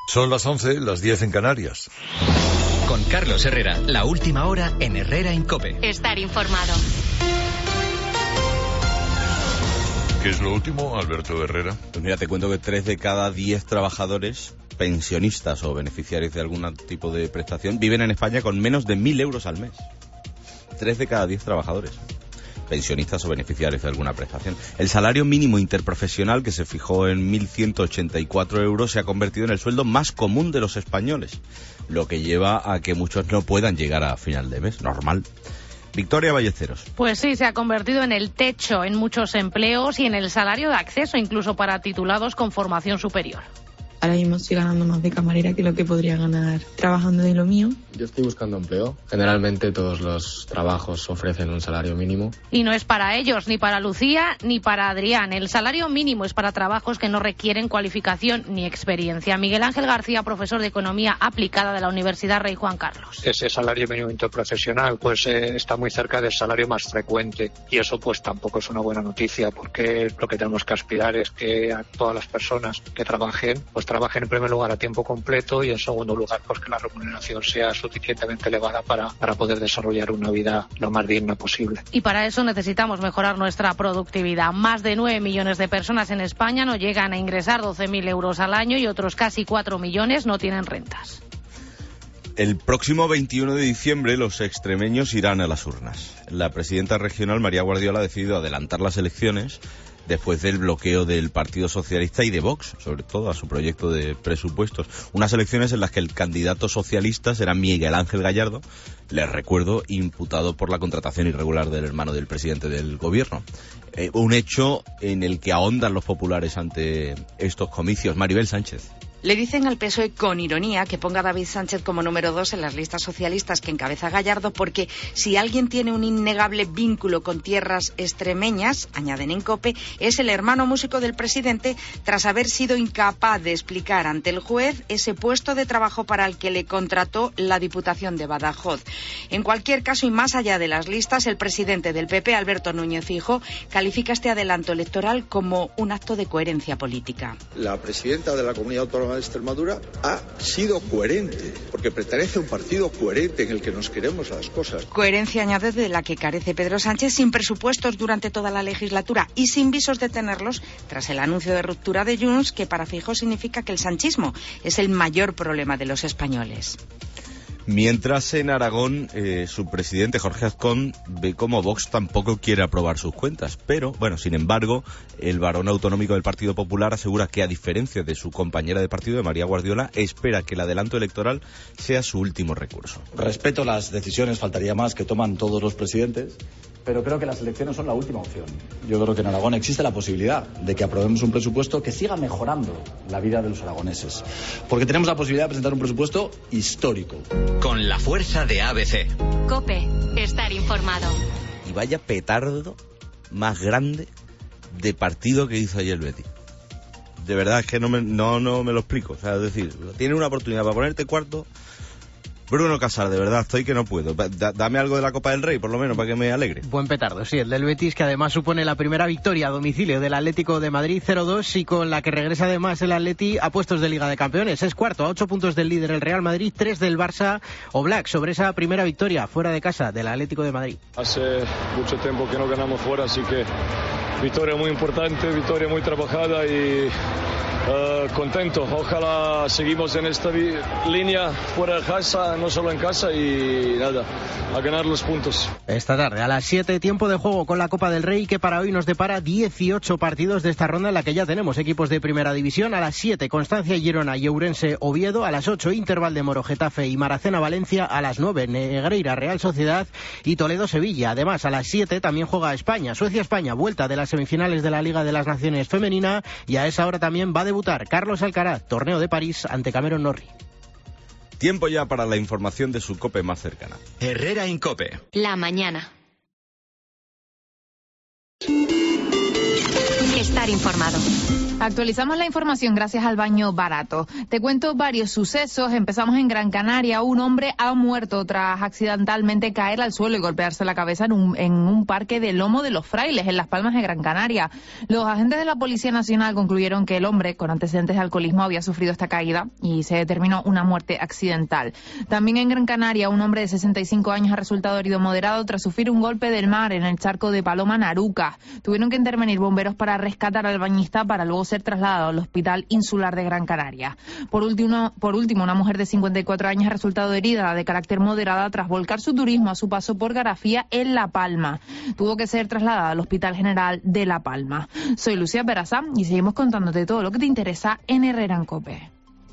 Son las 11, las 10 en Canarias. Con Carlos Herrera, la última hora en Herrera en COPE. Estar informado. ¿Qué es lo último, Alberto Herrera? Pues mira, te cuento que 3 de cada 10 trabajadores, pensionistas o beneficiarios de algún tipo de prestación, viven en España con menos de 1.000 euros al mes. 3 de cada 10 trabajadores, pensionistas o beneficiarios de alguna prestación. El salario mínimo interprofesional, que se fijó en 1.184 euros, se ha convertido en el sueldo más común de los españoles, lo que lleva a que muchos no puedan llegar a final de mes, normal. Victoria Ballesteros. Pues sí, se ha convertido en el techo en muchos empleos y en el salario de acceso, incluso para titulados con formación superior. Ahora mismo estoy ganando más de camarera que lo que podría ganar trabajando de lo mío. Yo estoy buscando empleo. Generalmente todos los trabajos ofrecen un salario mínimo. Y no es para ellos, ni para Lucía, ni para Adrián. El salario mínimo es para trabajos que no requieren cualificación ni experiencia. Miguel Ángel García, profesor de Economía Aplicada de la Universidad Rey Juan Carlos. Ese salario mínimo interprofesional pues está muy cerca del salario más frecuente y eso pues tampoco es una buena noticia, porque lo que tenemos que aspirar es que a todas las personas que trabajen en primer lugar a tiempo completo y en segundo lugar pues que la remuneración sea suficientemente elevada para poder desarrollar una vida lo más digna posible. Y para eso necesitamos mejorar nuestra productividad. Más de 9 millones de personas en España no llegan a ingresar 12.000 euros al año y otros casi 4 millones no tienen rentas. El próximo 21 de diciembre los extremeños irán a las urnas. La presidenta regional, María Guardiola, ha decidido adelantar las elecciones después del bloqueo del Partido Socialista y de Vox, sobre todo a su proyecto de presupuestos. Unas elecciones en las que el candidato socialista será Miguel Ángel Gallardo, les recuerdo, imputado por la contratación irregular del hermano del presidente del gobierno. Un hecho en el que ahondan los populares ante estos comicios. Maribel Sánchez. Le dicen al PSOE con ironía que ponga a David Sánchez como número 2 en las listas socialistas que encabeza Gallardo, porque si alguien tiene un innegable vínculo con tierras extremeñas, añaden en COPE, es el hermano músico del presidente, tras haber sido incapaz de explicar ante el juez ese puesto de trabajo para el que le contrató la Diputación de Badajoz. En cualquier caso, y más allá de las listas, el presidente del PP, Alberto Núñez Feijóo, califica este adelanto electoral como un acto de coherencia política. La presidenta de la Comunidad Autónoma de Extremadura ha sido coherente, porque pertenece a un partido coherente en el que nos queremos las cosas. Coherencia, añade, de la que carece Pedro Sánchez, sin presupuestos durante toda la legislatura y sin visos de tenerlos tras el anuncio de ruptura de Junts, que para Feijóo significa que el sanchismo es el mayor problema de los españoles. Mientras en Aragón su presidente Jorge Azcón ve como Vox tampoco quiere aprobar sus cuentas, pero bueno, sin embargo, el varón autonómico del Partido Popular asegura que, a diferencia de su compañera de partido, de María Guardiola, espera que el adelanto electoral sea su último recurso. Respeto las decisiones, faltaría más, que toman todos los presidentes, pero creo que las elecciones son la última opción. Yo creo que en Aragón existe la posibilidad de que aprobemos un presupuesto que siga mejorando la vida de los aragoneses, porque tenemos la posibilidad de presentar un presupuesto histórico. Con la fuerza de ABC. COPE, estar informado. Y vaya petardo más grande de partido que hizo ayer el Betis. De verdad es que no me lo explico. O sea, es decir, tiene una oportunidad para ponerte cuarto. Bruno Casar, de verdad, estoy que no puedo. Dame algo de la Copa del Rey, por lo menos, para que me alegre. Buen petardo, sí, el del Betis, que además supone la primera victoria a domicilio del Atlético de Madrid 0-2 y con la que regresa además el Atleti a puestos de Liga de Campeones. Es cuarto, a 8 puntos del líder el Real Madrid, 3 del Barça o Black, sobre esa primera victoria fuera de casa del Atlético de Madrid. Hace mucho tiempo que no ganamos fuera, así que victoria muy importante, victoria muy trabajada y contento. Ojalá seguimos en esta línea fuera de casa, no solo en casa, y nada, a ganar los puntos. Esta tarde a las 7, tiempo de juego con la Copa del Rey, que para hoy nos depara 18 partidos de esta ronda en la que ya tenemos equipos de primera división. A las 7, Constancia Girona y Ourense Oviedo. A las 8, Inter Valdemoro Getafe y Maracena Valencia. A las 9, Negreira Real Sociedad y Toledo Sevilla. Además, a las 7 también juega España, Suecia-España, vuelta de las semifinales de la Liga de las Naciones Femenina, y a esa hora también va a debutar Carlos Alcaraz, torneo de París ante Cameron Norrie. Tiempo ya para la información de su COPE más cercana. Herrera en COPE. La mañana. Estar estar informado. Actualizamos la información gracias al baño barato. Te cuento varios sucesos. Empezamos en Gran Canaria. Un hombre ha muerto tras accidentalmente caer al suelo y golpearse la cabeza en un parque de Lomo de los Frailes, en Las Palmas de Gran Canaria. Los agentes de la Policía Nacional concluyeron que el hombre, con antecedentes de alcoholismo, había sufrido esta caída y se determinó una muerte accidental. También en Gran Canaria, un hombre de 65 años ha resultado herido moderado tras sufrir un golpe del mar en el charco de Paloma Naruca. Tuvieron que intervenir bomberos para rescatar al bañista para luego ser trasladado al Hospital Insular de Gran Canaria. Por último, una mujer de 54 años ha resultado herida de carácter moderada tras volcar su turismo a su paso por Garafía en La Palma. Tuvo que ser trasladada al Hospital General de La Palma. Soy Lucía Peraza y seguimos contándote todo lo que te interesa en Herrera en COPE.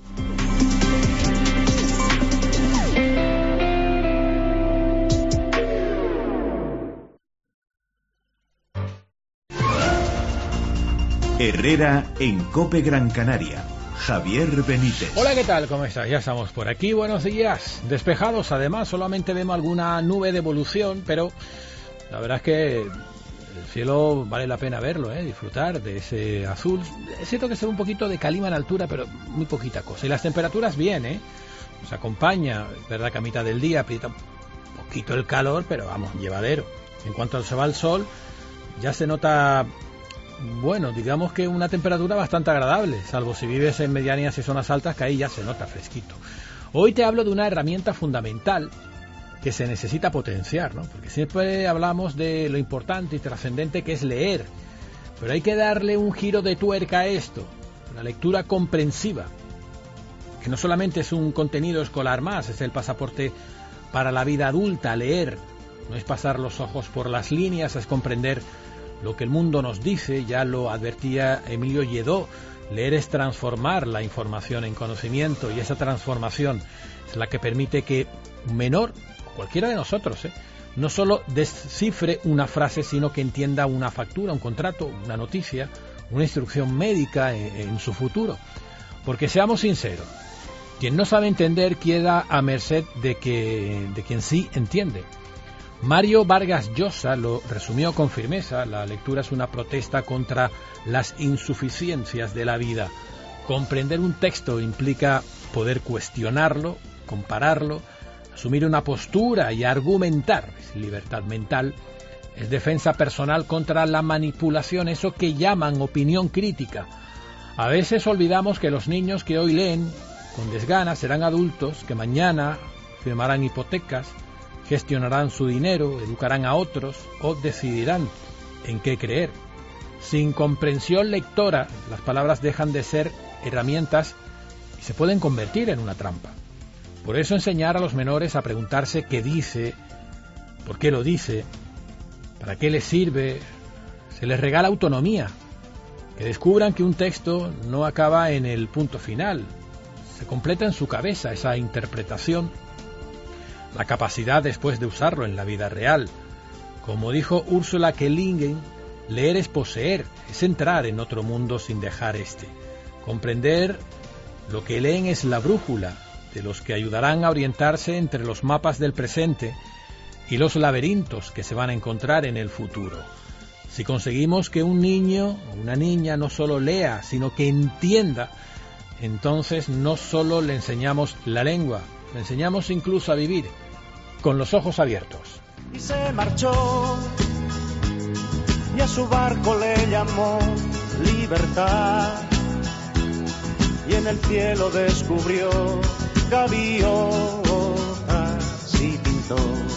Herrera en COPE Gran Canaria. Javier Benítez. Hola, ¿qué tal? ¿Cómo estás? Ya estamos por aquí. Buenos días. Despejados, además, solamente vemos alguna nube de evolución, pero la verdad es que el cielo vale la pena verlo, disfrutar de ese azul. Es cierto que se ve un poquito de calima en altura, pero muy poquita cosa. Y las temperaturas bien, nos acompaña. Es verdad que a mitad del día aprieta un poquito el calor, pero vamos, llevadero. En cuanto se va el sol, ya se nota... Bueno, digamos que una temperatura bastante agradable, salvo si vives en medianías y zonas altas, que ahí ya se nota fresquito. Hoy te hablo de una herramienta fundamental que se necesita potenciar, ¿no? Porque siempre hablamos de lo importante y trascendente que es leer, pero hay que darle un giro de tuerca a esto, la lectura comprensiva, que no solamente es un contenido escolar más, es el pasaporte para la vida adulta. Leer no es pasar los ojos por las líneas, es comprender lo que el mundo nos dice. Ya lo advertía Emilio Lledó, leer es transformar la información en conocimiento, y esa transformación es la que permite que un menor, o cualquiera de nosotros, no solo descifre una frase, sino que entienda una factura, un contrato, una noticia, una instrucción médica en su futuro. Porque seamos sinceros, quien no sabe entender queda a merced de quien sí entiende. Mario Vargas Llosa lo resumió con firmeza: la lectura es una protesta contra las insuficiencias de la vida. Comprender un texto implica poder cuestionarlo, compararlo, asumir una postura y argumentar. Es libertad mental, es defensa personal contra la manipulación, eso que llaman opinión crítica. A veces olvidamos que los niños que hoy leen con desgana serán adultos que mañana firmarán hipotecas, gestionarán su dinero, educarán a otros o decidirán en qué creer. Sin comprensión lectora, las palabras dejan de ser herramientas y se pueden convertir en una trampa. Por eso enseñar a los menores a preguntarse qué dice, por qué lo dice, para qué les sirve, se les regala autonomía. Que descubran que un texto no acaba en el punto final, se completa en su cabeza esa interpretación, la capacidad después de usarlo en la vida real. Como dijo Ursula K. Le Guin, leer es poseer, es entrar en otro mundo sin dejar este. Comprender lo que leen es la brújula de los que ayudarán a orientarse entre los mapas del presente y los laberintos que se van a encontrar en el futuro. Si conseguimos que un niño o una niña no solo lea, sino que entienda, entonces no solo le enseñamos la lengua, le enseñamos incluso a vivir con los ojos abiertos. Y se marchó, y a su barco le llamó libertad, y en el cielo descubrió gaviotas y pintó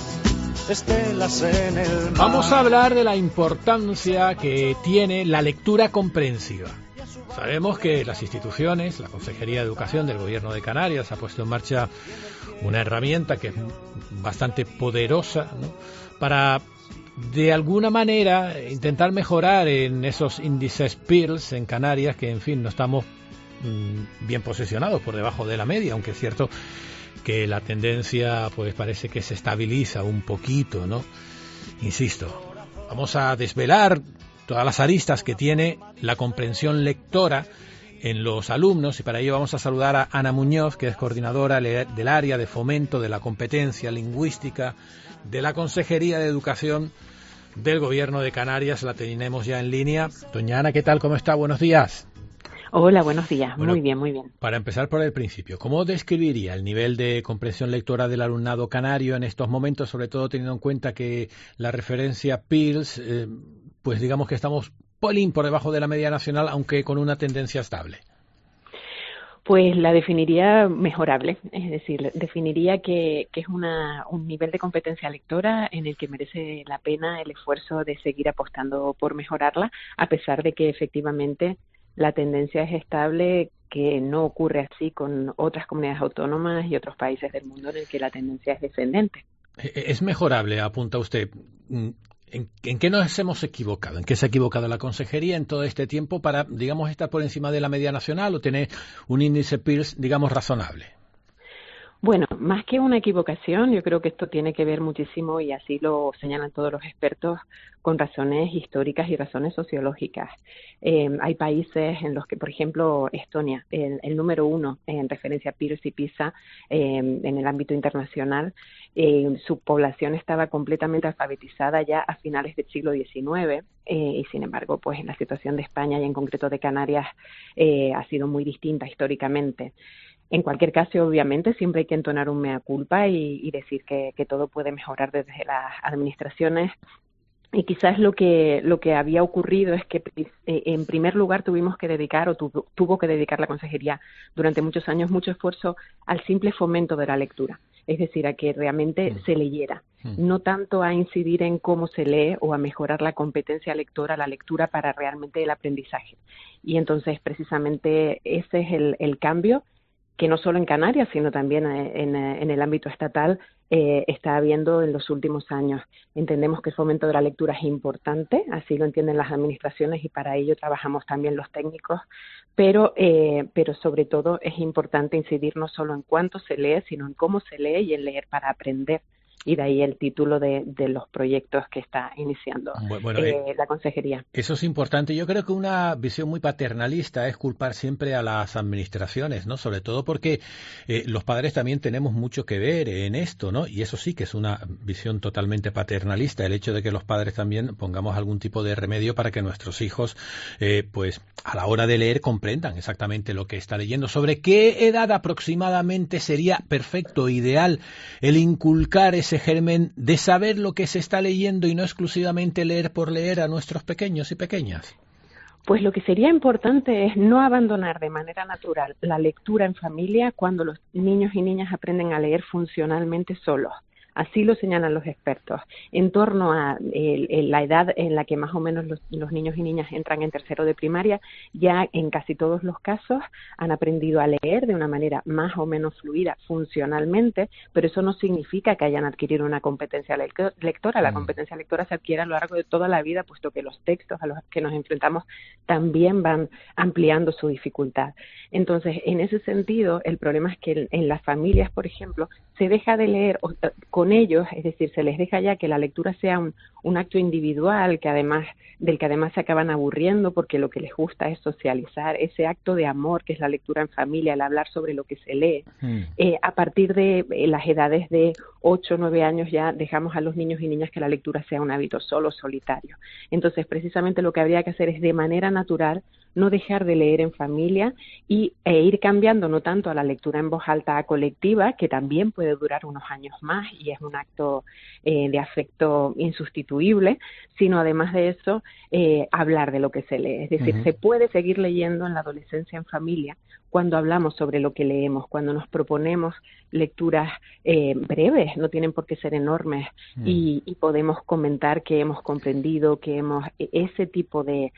estelas en el mar. Vamos a hablar de la importancia que tiene la lectura comprensiva. Sabemos que las instituciones, la Consejería de Educación del Gobierno de Canarias ha puesto en marcha una herramienta que es bastante poderosa, ¿no?, para de alguna manera intentar mejorar en esos índices Pearls en Canarias, que en fin no estamos bien posicionados, por debajo de la media, aunque es cierto que la tendencia pues parece que se estabiliza un poquito, ¿no? Insisto, vamos a desvelar todas las aristas que tiene la comprensión lectora en los alumnos, y para ello vamos a saludar a Ana Muñoz, que es coordinadora del área de fomento de la competencia lingüística de la Consejería de Educación del Gobierno de Canarias. La tenemos ya en línea. Doña Ana, ¿qué tal? ¿Cómo está? Buenos días. Hola, buenos días. Bueno, muy bien, muy bien. Para empezar por el principio, ¿cómo describiría el nivel de comprensión lectora del alumnado canario en estos momentos, sobre todo teniendo en cuenta que la referencia PIRLS, pues digamos que estamos polín por debajo de la media nacional, aunque con una tendencia estable? Pues la definiría mejorable, es decir, definiría que es un nivel de competencia lectora en el que merece la pena el esfuerzo de seguir apostando por mejorarla, a pesar de que efectivamente la tendencia es estable, que no ocurre así con otras comunidades autónomas y otros países del mundo en el que la tendencia es descendente. Es mejorable, apunta usted. ¿En qué nos hemos equivocado? ¿En qué se ha equivocado la Consejería en todo este tiempo para, digamos, estar por encima de la media nacional o tener un índice PIRLS, digamos, razonable? Bueno, más que una equivocación, yo creo que esto tiene que ver muchísimo, y así lo señalan todos los expertos, con razones históricas y razones sociológicas. Hay países en los que, por ejemplo, Estonia, el número 1 en referencia a PIRLS y PISA en el ámbito internacional, su población estaba completamente alfabetizada ya a finales del siglo XIX, y sin embargo, pues en la situación de España y en concreto de Canarias ha sido muy distinta históricamente. En cualquier caso, obviamente, siempre hay que entonar un mea culpa y decir que todo puede mejorar desde las administraciones. Y quizás lo que había ocurrido es que, en primer lugar, tuvo que dedicar la Consejería durante muchos años mucho esfuerzo al simple fomento de la lectura. Es decir, a que realmente se leyera. No tanto a incidir en cómo se lee o a mejorar la competencia lectora, la lectura para realmente el aprendizaje. Y entonces, precisamente, ese es el cambio que no solo en Canarias, sino también en el ámbito estatal está habiendo en los últimos años. Entendemos que el fomento de la lectura es importante, así lo entienden las administraciones y para ello trabajamos también los técnicos, pero sobre todo es importante incidir no solo en cuánto se lee, sino en cómo se lee y en leer para aprender. Y de ahí el título de los proyectos que está iniciando la Consejería. Eso es importante. Yo creo que una visión muy paternalista es culpar siempre a las administraciones, ¿no? Sobre todo porque los padres también tenemos mucho que ver en esto, ¿no? Y eso sí que es una visión totalmente paternalista, el hecho de que los padres también pongamos algún tipo de remedio para que nuestros hijos, pues a la hora de leer, comprendan exactamente lo que está leyendo. ¿Sobre qué edad aproximadamente sería perfecto, ideal, el inculcar ese germen de saber lo que se está leyendo y no exclusivamente leer por leer a nuestros pequeños y pequeñas? Pues lo que sería importante es no abandonar de manera natural la lectura en familia cuando los niños y niñas aprenden a leer funcionalmente solos. Así lo señalan los expertos. En torno a la edad en la que más o menos los niños y niñas entran en tercero de primaria, ya en casi todos los casos han aprendido a leer de una manera más o menos fluida funcionalmente, pero eso no significa que hayan adquirido una competencia lectora. La competencia lectora se adquiere a lo largo de toda la vida, puesto que los textos a los que nos enfrentamos también van ampliando su dificultad. Entonces, en ese sentido, el problema es que en las familias, por ejemplo, se deja de leer con ellos, es decir, se les deja ya que la lectura sea un acto individual del que además se acaban aburriendo porque lo que les gusta es socializar, ese acto de amor que es la lectura en familia, el hablar sobre lo que se lee. A partir de las edades de 8 o 9 años ya dejamos a los niños y niñas que la lectura sea un hábito solitario. Entonces, precisamente lo que habría que hacer es de manera natural no dejar de leer en familia e ir cambiando no tanto a la lectura en voz alta a colectiva, que también puede durar unos años más y es un acto de afecto insustituible, sino además de eso hablar de lo que se lee. Es decir, se puede seguir leyendo en la adolescencia en familia cuando hablamos sobre lo que leemos, cuando nos proponemos lecturas breves, no tienen por qué ser enormes, y podemos comentar que hemos comprendido, ese tipo de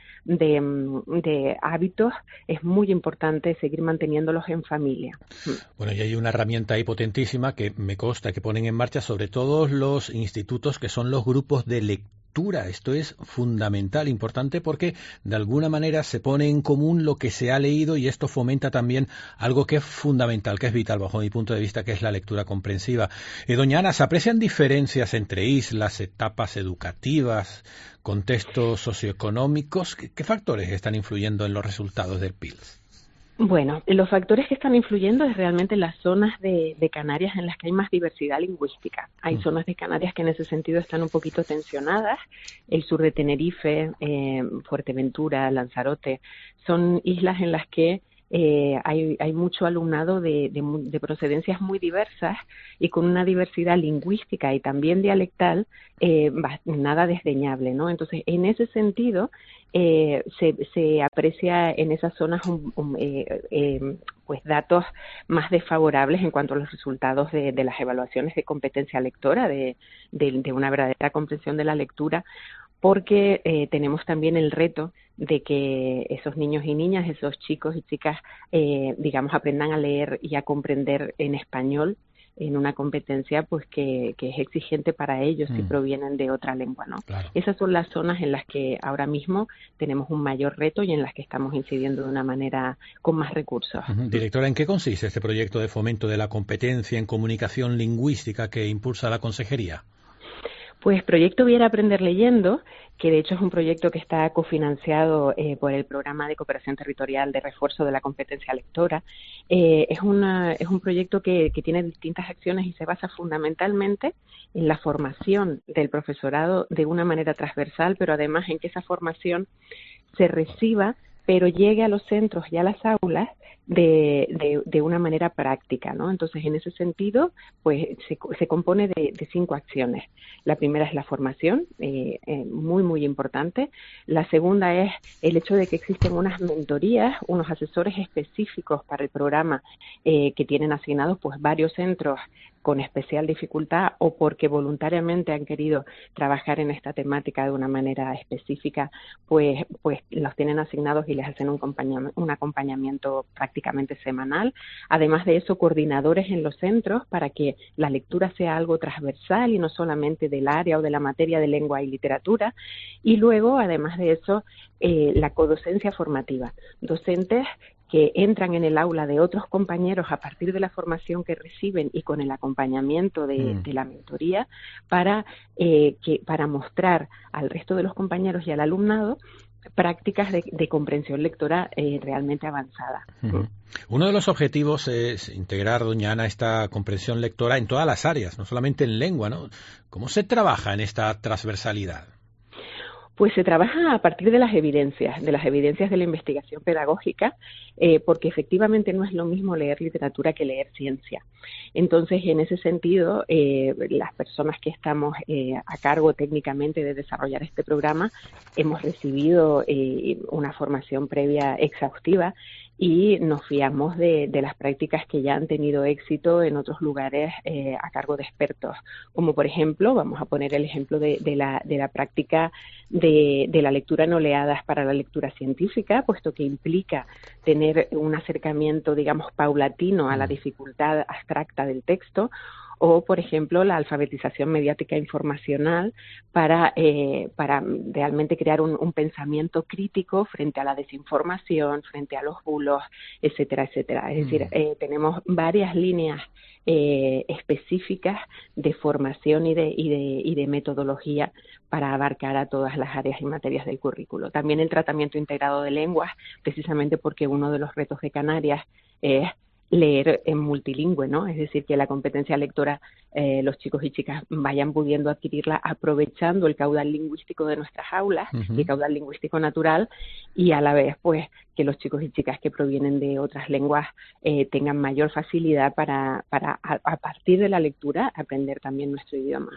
hábitos es muy importante seguir manteniéndolos en familia. Bueno, y hay una herramienta ahí potentísima que me consta que ponen en marcha sobre todos los institutos, que son los grupos de lectura. Esto es fundamental, importante, porque de alguna manera se pone en común lo que se ha leído y esto fomenta también algo que es fundamental, que es vital bajo mi punto de vista, que es la lectura comprensiva. Doña Ana, ¿se aprecian diferencias entre islas, etapas educativas, contextos socioeconómicos? ¿Qué factores están influyendo en los resultados del PIRLS? Bueno, los factores que están influyendo es realmente las zonas de Canarias en las que hay más diversidad lingüística. Hay zonas de Canarias que en ese sentido están un poquito tensionadas. El sur de Tenerife, Fuerteventura, Lanzarote, son islas en las que hay mucho alumnado de procedencias muy diversas y con una diversidad lingüística y también dialectal nada desdeñable, ¿no? Entonces, en ese sentido, se aprecia en esas zonas pues datos más desfavorables en cuanto a los resultados de las evaluaciones de competencia lectora, de una verdadera comprensión de la lectura, porque tenemos también el reto de que esos niños y niñas, esos chicos y chicas, digamos, aprendan a leer y a comprender en español en una competencia pues que es exigente para ellos si provienen de otra lengua, ¿no? Claro. Esas son las zonas en las que ahora mismo tenemos un mayor reto y en las que estamos incidiendo de una manera con más recursos. Directora, ¿en qué consiste este proyecto de fomento de la competencia en comunicación lingüística que impulsa la Consejería? Pues Proyecto Viera Aprender Leyendo, que de hecho es un proyecto que está cofinanciado por el Programa de Cooperación Territorial de Refuerzo de la Competencia Lectora, es un proyecto que tiene distintas acciones y se basa fundamentalmente en la formación del profesorado de una manera transversal, pero además en que esa formación se reciba, pero llegue a los centros y a las aulas de una manera práctica, ¿no? Entonces, en ese sentido, pues se compone de 5 acciones. La primera es la formación, muy, muy importante. La segunda es el hecho de que existen unas mentorías, unos asesores específicos para el programa que tienen asignados pues varios centros con especial dificultad o porque voluntariamente han querido trabajar en esta temática de una manera específica, pues los tienen asignados y les hacen un acompañamiento prácticamente semanal. Además de eso, coordinadores en los centros para que la lectura sea algo transversal y no solamente del área o de la materia de lengua y literatura. Y luego, además de eso, la codocencia formativa. Docentes que entran en el aula de otros compañeros a partir de la formación que reciben y con el acompañamiento de la mentoría para mostrar al resto de los compañeros y al alumnado prácticas de comprensión lectora realmente avanzada. Uno de los objetivos es integrar, doña Ana, esta comprensión lectora en todas las áreas, no solamente en lengua, ¿no? ¿Cómo se trabaja en esta transversalidad? Pues se trabaja a partir de las evidencias de la investigación pedagógica, porque efectivamente no es lo mismo leer literatura que leer ciencia. Entonces, en ese sentido, las personas que estamos a cargo técnicamente de desarrollar este programa hemos recibido una formación previa exhaustiva y nos fiamos de las prácticas que ya han tenido éxito en otros lugares a cargo de expertos, como por ejemplo, vamos a poner el ejemplo de la práctica de la lectura en oleadas para la lectura científica, puesto que implica tener un acercamiento, digamos, paulatino a la dificultad abstracta del texto, o, por ejemplo, la alfabetización mediática informacional para realmente crear un pensamiento crítico frente a la desinformación, frente a los bulos, etcétera, etcétera. Es decir, tenemos varias líneas específicas de formación y de metodología para abarcar a todas las áreas y materias del currículo. También el tratamiento integrado de lenguas, precisamente porque uno de los retos de Canarias es leer en multilingüe, ¿no? Es decir, que la competencia lectora los chicos y chicas vayan pudiendo adquirirla aprovechando el caudal lingüístico de nuestras aulas, el caudal lingüístico natural, y a la vez, pues, que los chicos y chicas que provienen de otras lenguas tengan mayor facilidad para a partir de la lectura, aprender también nuestro idioma.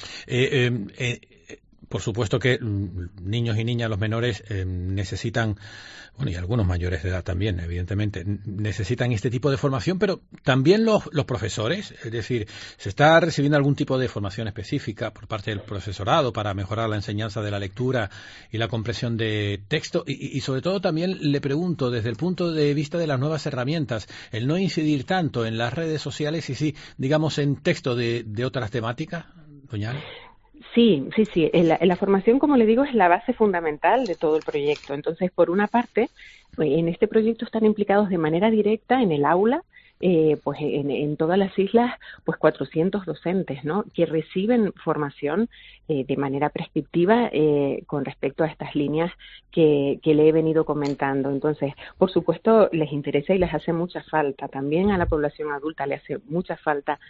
Por supuesto que niños y niñas, los menores, necesitan, bueno, y algunos mayores de edad también, evidentemente, necesitan este tipo de formación, pero también los profesores, es decir, ¿se está recibiendo algún tipo de formación específica por parte del profesorado para mejorar la enseñanza de la lectura y la comprensión de texto? Y sobre todo también le pregunto, desde el punto de vista de las nuevas herramientas, el no incidir tanto en las redes sociales y sí, digamos, en texto de otras temáticas, doña Ana. Sí. La formación, como le digo, es la base fundamental de todo el proyecto. Entonces, por una parte, en este proyecto están implicados de manera directa en el aula, pues en todas las islas, pues 400 docentes, ¿no? Que reciben formación de manera prescriptiva con respecto a estas líneas que le he venido comentando. Entonces, por supuesto, les interesa y les hace mucha falta. También a la población adulta le hace mucha falta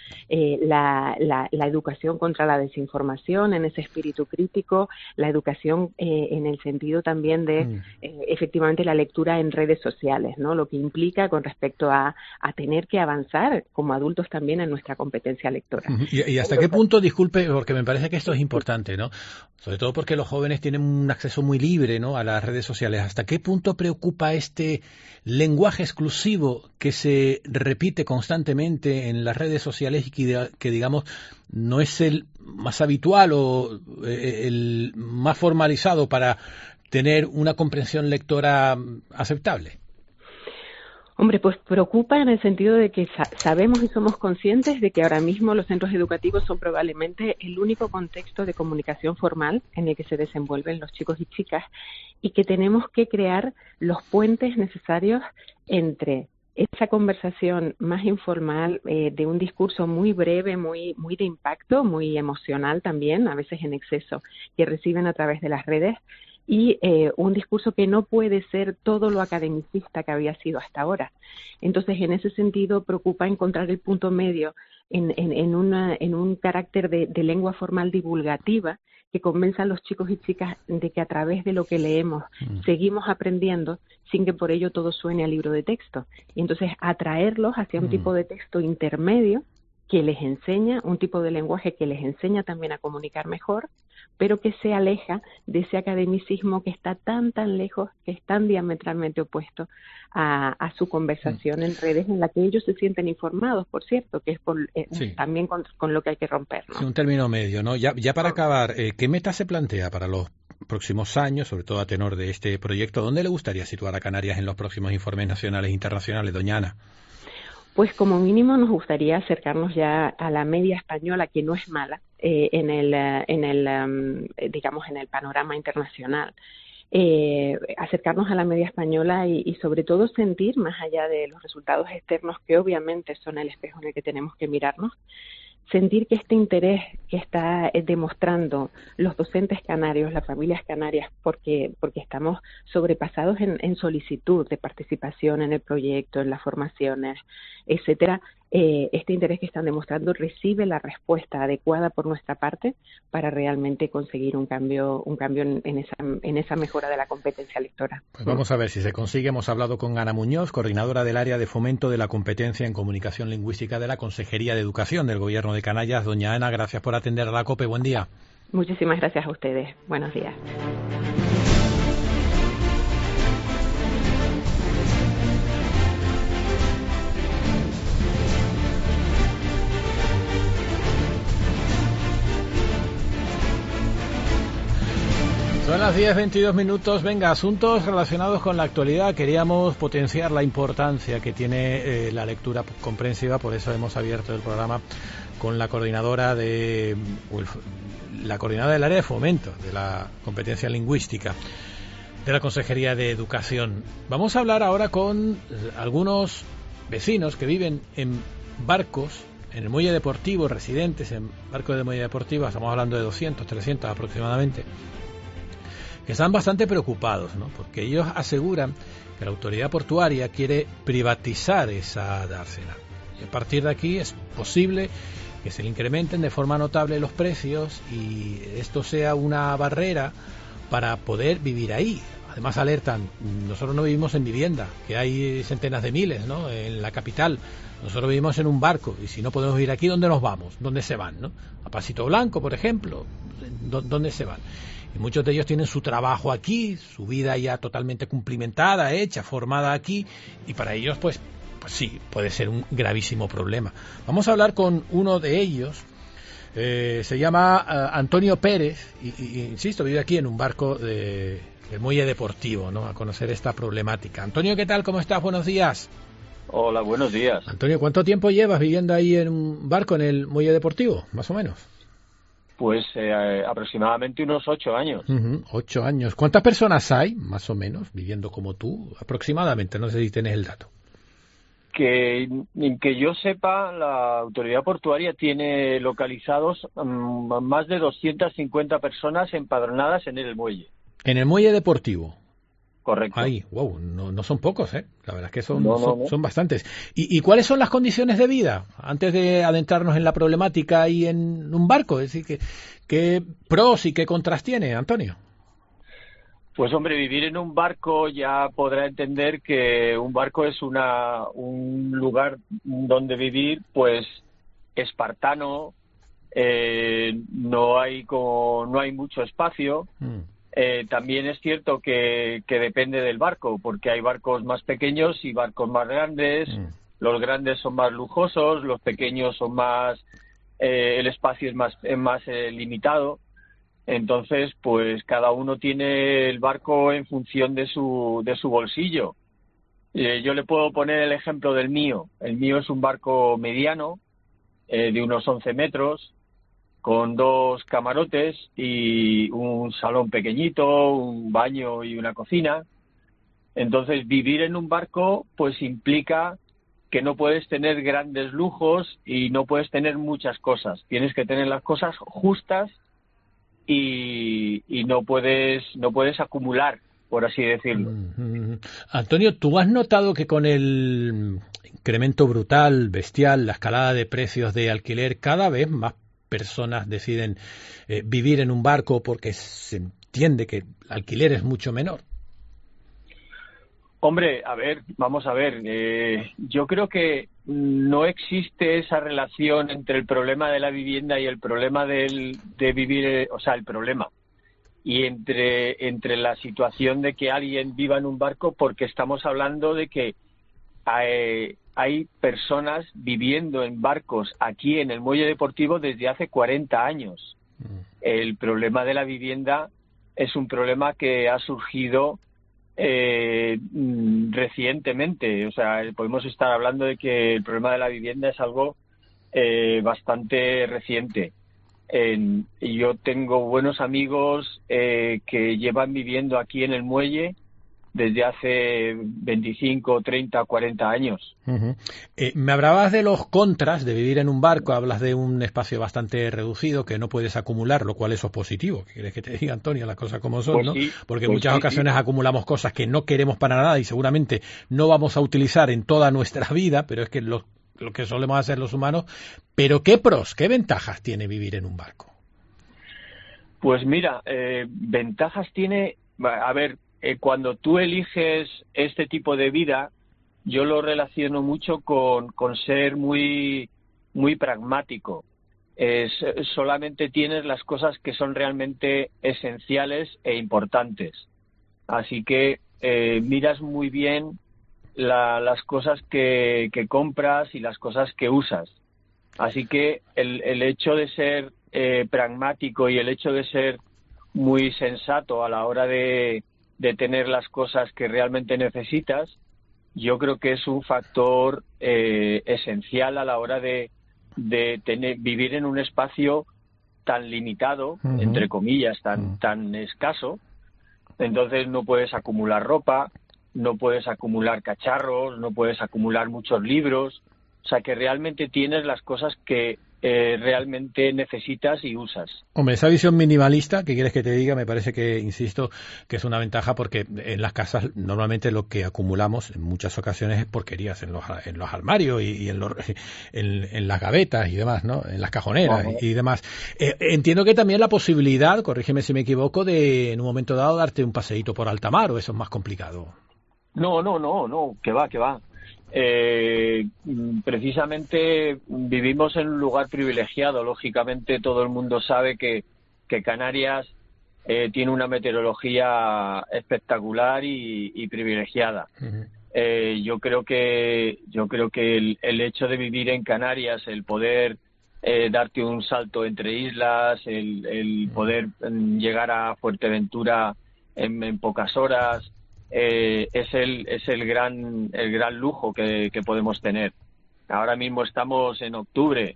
la educación contra la desinformación, en ese espíritu crítico, la educación en el sentido también de efectivamente la lectura en redes sociales, ¿no? Lo que implica con respecto a tener que avanzar como adultos también en nuestra competencia lectora. ¿Y hasta qué punto, disculpe, porque me parece que esto es importante, ¿no? Sobre todo porque los jóvenes tienen un acceso muy libre, ¿no?, a las redes sociales. ¿Hasta qué punto preocupa este lenguaje exclusivo que se repite constantemente en las redes sociales y que digamos, no es el más habitual o el más formalizado para tener una comprensión lectora aceptable? Hombre, pues preocupa en el sentido de que sabemos y somos conscientes de que ahora mismo los centros educativos son probablemente el único contexto de comunicación formal en el que se desenvuelven los chicos y chicas, y que tenemos que crear los puentes necesarios entre esa conversación más informal, de un discurso muy breve, muy de impacto, muy emocional también, a veces en exceso, que reciben a través de las redes, y un discurso que no puede ser todo lo academicista que había sido hasta ahora. Entonces, en ese sentido, preocupa encontrar el punto medio en un carácter de lengua formal divulgativa que convenza a los chicos y chicas de que a través de lo que leemos seguimos aprendiendo sin que por ello todo suene a libro de texto. Y entonces atraerlos hacia un tipo de texto intermedio que les enseña, un tipo de lenguaje que les enseña también a comunicar mejor, pero que se aleja de ese academicismo que está tan lejos, que es tan diametralmente opuesto a su conversación en redes, en la que ellos se sienten informados, por cierto, que es también con lo que hay que romper, ¿no? Sí, un término medio, ¿no? Ya para acabar, ¿qué meta se plantea para los próximos años, sobre todo a tenor de este proyecto? ¿Dónde le gustaría situar a Canarias en los próximos informes nacionales e internacionales, doña Ana? Pues como mínimo nos gustaría acercarnos ya a la media española, que no es mala, en el panorama internacional. Acercarnos a la media española y sobre todo sentir, más allá de los resultados externos, que obviamente son el espejo en el que tenemos que mirarnos, sentir que este interés que está demostrando los docentes canarios, las familias canarias, porque estamos sobrepasados en solicitud de participación en el proyecto, en las formaciones, etcétera, este interés que están demostrando recibe la respuesta adecuada por nuestra parte para realmente conseguir un cambio en esa mejora de la competencia lectora. Pues vamos a ver si se consigue. Hemos hablado con Ana Muñoz, coordinadora del área de fomento de la competencia en comunicación lingüística de la Consejería de Educación del Gobierno de Canarias. Doña Ana, gracias por atender a la COPE. Buen día. Muchísimas gracias a ustedes. Buenos días. Son las 10:22 minutos. Venga, asuntos relacionados con la actualidad. Queríamos potenciar la importancia que tiene la lectura comprensiva, por eso hemos abierto el programa con la coordinadora del área de fomento de la competencia lingüística de la Consejería de Educación. Vamos a hablar ahora con algunos vecinos que viven en barcos, en el muelle deportivo, residentes en barcos de muelle deportivo. Estamos hablando de 200, 300 aproximadamente, que están bastante preocupados, ¿no? Porque ellos aseguran que la autoridad portuaria quiere privatizar esa dársena. Y a partir de aquí es posible que se le incrementen de forma notable los precios y esto sea una barrera para poder vivir ahí. Además alertan, nosotros no vivimos en vivienda, que hay centenas de miles, ¿no?, en la capital. Nosotros vivimos en un barco y si no podemos vivir aquí, ¿dónde nos vamos? ¿Dónde se van, no? A Pasito Blanco, por ejemplo. ¿Dónde se van? Y muchos de ellos tienen su trabajo aquí, su vida ya totalmente cumplimentada, hecha, formada aquí, y para ellos pues sí, puede ser un gravísimo problema. Vamos a hablar con uno de ellos. Se llama Antonio Pérez y insisto, vive aquí en un barco del muelle deportivo, ¿no?, a conocer esta problemática. Antonio, ¿qué tal? ¿Cómo estás? Buenos días. Hola, buenos días. Antonio, ¿cuánto tiempo llevas viviendo ahí en un barco en el muelle deportivo, más o menos? Pues aproximadamente unos 8 años. 8 años. ¿Cuántas personas hay, más o menos, viviendo como tú? Aproximadamente, no sé si tienes el dato. que yo sepa, la autoridad portuaria tiene localizados más de 250 personas empadronadas en el muelle. En el muelle deportivo. Correcto. Ahí, wow, no son pocos, ¿eh? La verdad es que son bastantes. ¿Y cuáles son las condiciones de vida? Antes de adentrarnos en la problemática y en un barco, es decir, ¿qué pros y qué contras tiene, Antonio? Pues hombre, vivir en un barco ya podrá entender que un barco es un lugar donde vivir, pues espartano, no hay mucho espacio. También es cierto que depende del barco, porque hay barcos más pequeños y barcos más grandes. Los grandes son más lujosos, los pequeños son más, el espacio es más limitado. Entonces, pues cada uno tiene el barco en función de su bolsillo. Yo le puedo poner el ejemplo del mío. El mío es un barco mediano, de unos 11 metros, con 2 camarotes y un salón pequeñito, un baño y una cocina. Entonces, vivir en un barco pues implica que no puedes tener grandes lujos y no puedes tener muchas cosas. Tienes que tener las cosas justas y no puedes acumular, por así decirlo. Antonio, ¿tú has notado que con el incremento brutal, bestial, la escalada de precios de alquiler, cada vez más personas deciden vivir en un barco porque se entiende que el alquiler es mucho menor? Hombre, vamos a ver, yo creo que no existe esa relación entre el problema de la vivienda y el problema de vivir, o sea, el problema, y entre la situación de que alguien viva en un barco, porque estamos hablando de que hay personas viviendo en barcos aquí en el muelle deportivo desde hace 40 años. El problema de la vivienda es un problema que ha surgido recientemente. O sea, podemos estar hablando de que el problema de la vivienda es algo bastante reciente. Yo tengo buenos amigos que llevan viviendo aquí en el muelle desde hace 25, 30, 40 años. Me hablabas de los contras de vivir en un barco, hablas de un espacio bastante reducido que no puedes acumular, lo cual eso es positivo. ¿Qué quieres que te diga, Antonio? Las cosas como son, pues ¿no? Sí, porque en muchas ocasiones acumulamos cosas que no queremos para nada y seguramente no vamos a utilizar en toda nuestra vida, pero es que lo que solemos hacer los humanos. Pero ¿qué pros, qué ventajas tiene vivir en un barco? Pues mira, ventajas tiene... A ver, cuando tú eliges este tipo de vida, yo lo relaciono mucho con ser muy pragmático. Solamente tienes las cosas que son realmente esenciales e importantes. Así que miras muy bien las cosas que compras y las cosas que usas. Así que el hecho de ser pragmático y el hecho de ser muy sensato a la hora de tener las cosas que realmente necesitas, yo creo que es un factor esencial a la hora de vivir en un espacio tan limitado, entre comillas, tan escaso. Entonces no puedes acumular ropa, no puedes acumular cacharros, no puedes acumular muchos libros. O sea, que realmente tienes las cosas que realmente necesitas y usas. Hombre, esa visión minimalista, ¿qué quieres que te diga? Me parece que, insisto, que es una ventaja porque en las casas normalmente lo que acumulamos en muchas ocasiones es porquerías en los armarios y en las gavetas y demás, ¿no? En las cajoneras y demás. Entiendo que también la posibilidad, corrígeme si me equivoco, de en un momento dado darte un paseíto por alta mar, o eso es más complicado. No, que va. Precisamente vivimos en un lugar privilegiado. Lógicamente todo el mundo sabe que Canarias tiene una meteorología espectacular y privilegiada. Yo creo que el hecho de vivir en Canarias, el poder darte un salto entre islas, el poder llegar a Fuerteventura en pocas horas, es el gran lujo que podemos tener. Ahora mismo estamos en octubre,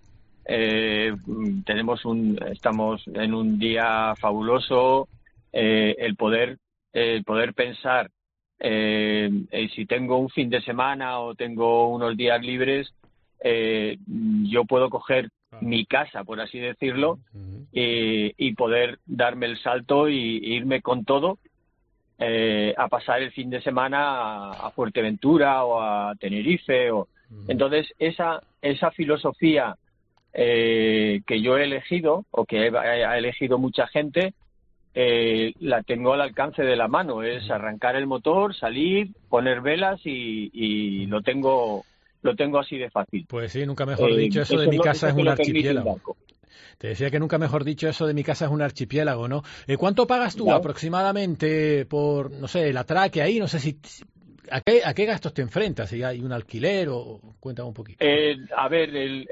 estamos en un día fabuloso. El poder pensar si tengo un fin de semana o tengo unos días libres, yo puedo coger mi casa, por así decirlo, y poder darme el salto y irme con todo a pasar el fin de semana a Fuerteventura o a Tenerife. Entonces, esa filosofía que yo he elegido, o que ha elegido mucha gente, la tengo al alcance de la mano. Es arrancar el motor, salir, poner velas y lo tengo así de fácil. Pues sí, nunca mejor dicho, eso de mi casa es un archipiélago. Te decía que nunca mejor dicho, eso de mi casa es un archipiélago, ¿no? ¿Cuánto pagas tú aproximadamente por, no sé, el atraque ahí? No sé si... ¿A qué gastos te enfrentas? ¿Si hay un alquiler o...? Cuéntame un poquito. A ver,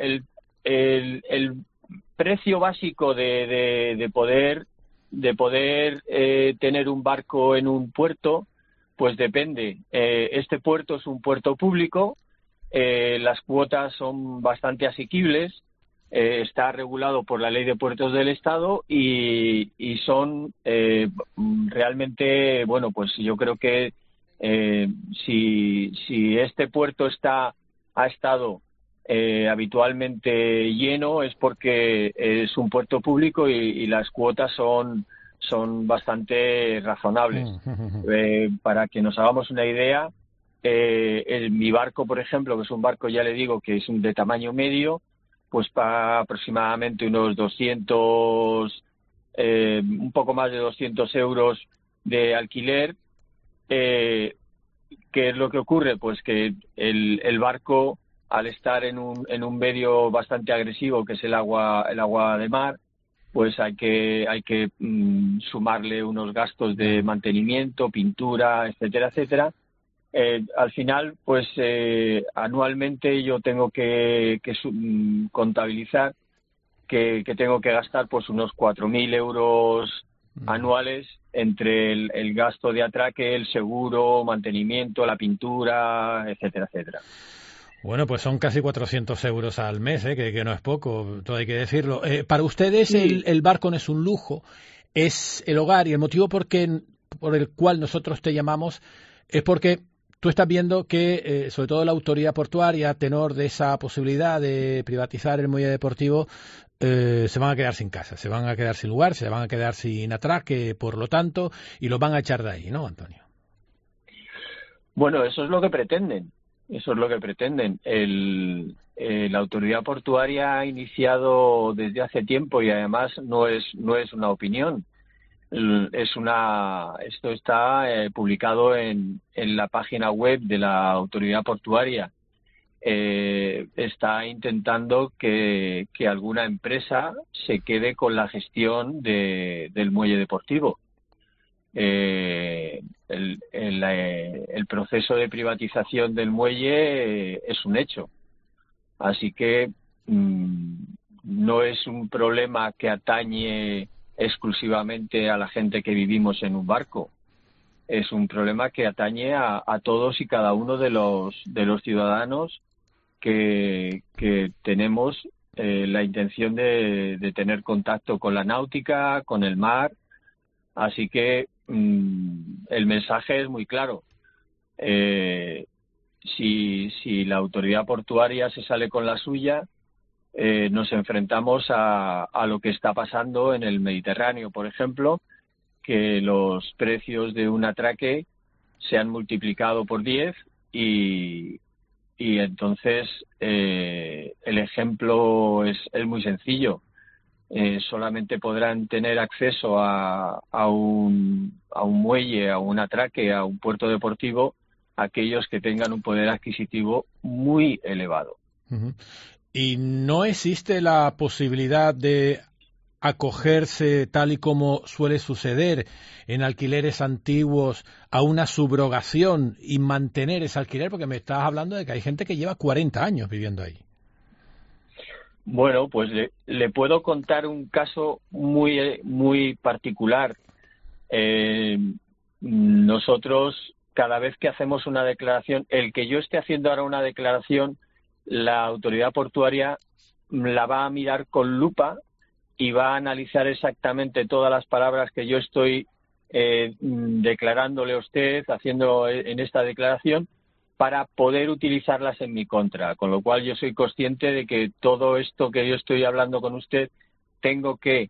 el precio básico de poder tener un barco en un puerto, pues depende. Este puerto es un puerto público, las cuotas son bastante asequibles, está regulado por la Ley de Puertos del Estado y son realmente, bueno, pues yo creo que si este puerto ha estado habitualmente lleno, es porque es un puerto público y las cuotas son bastante razonables. Para que nos hagamos una idea, mi barco, por ejemplo, que es un barco, ya le digo, que es de tamaño medio, pues paga aproximadamente unos 200, un poco más de 200 euros de alquiler. ¿Qué es lo que ocurre? Pues que el barco, al estar en un medio bastante agresivo, que es el agua de mar, pues hay que sumarle unos gastos de mantenimiento, pintura, etcétera, etcétera. Al final, pues anualmente yo tengo que contabilizar que tengo que gastar pues unos 4.000 euros anuales entre el gasto de atraque, el seguro, mantenimiento, la pintura, etcétera, etcétera. Bueno, pues son casi 400 euros al mes, que no es poco, todo hay que decirlo. Para ustedes sí, el barco no es un lujo, es el hogar, y el motivo por el cual nosotros te llamamos es porque tú estás viendo que, sobre todo la autoridad portuaria, a tenor de esa posibilidad de privatizar el muelle deportivo, se van a quedar sin casa, se van a quedar sin lugar, se van a quedar sin atraque, por lo tanto, y los van a echar de ahí, ¿no, Antonio? Bueno, eso es lo que pretenden. Eso es lo que pretenden. La autoridad portuaria ha iniciado desde hace tiempo, y además no es una opinión. Esto está publicado en la página web de la autoridad portuaria. Está intentando que alguna empresa se quede con la gestión del muelle deportivo. El proceso de privatización del muelle es un hecho, así que no es un problema que atañe exclusivamente a la gente que vivimos en un barco, es un problema que atañe a todos y cada uno de los ciudadanos que tenemos la intención de tener contacto con la náutica, con el mar. Así que el mensaje es muy claro. Si la autoridad portuaria se sale con la suya, nos enfrentamos a lo que está pasando en el Mediterráneo, por ejemplo, que los precios de un atraque se han multiplicado por 10 y entonces el ejemplo es muy sencillo. Solamente podrán tener acceso a un muelle, a un atraque, a un puerto deportivo, aquellos que tengan un poder adquisitivo muy elevado. Uh-huh. ¿Y no existe la posibilidad de acogerse, tal y como suele suceder en alquileres antiguos, a una subrogación y mantener ese alquiler? Porque me estabas hablando de que hay gente que lleva 40 años viviendo ahí. Bueno, pues le puedo contar un caso muy particular. Nosotros, cada vez que hacemos una declaración, el que yo esté haciendo ahora una declaración, la autoridad portuaria la va a mirar con lupa y va a analizar exactamente todas las palabras que yo estoy declarándole a usted, haciendo en esta declaración, para poder utilizarlas en mi contra. Con lo cual yo soy consciente de que todo esto que yo estoy hablando con usted tengo que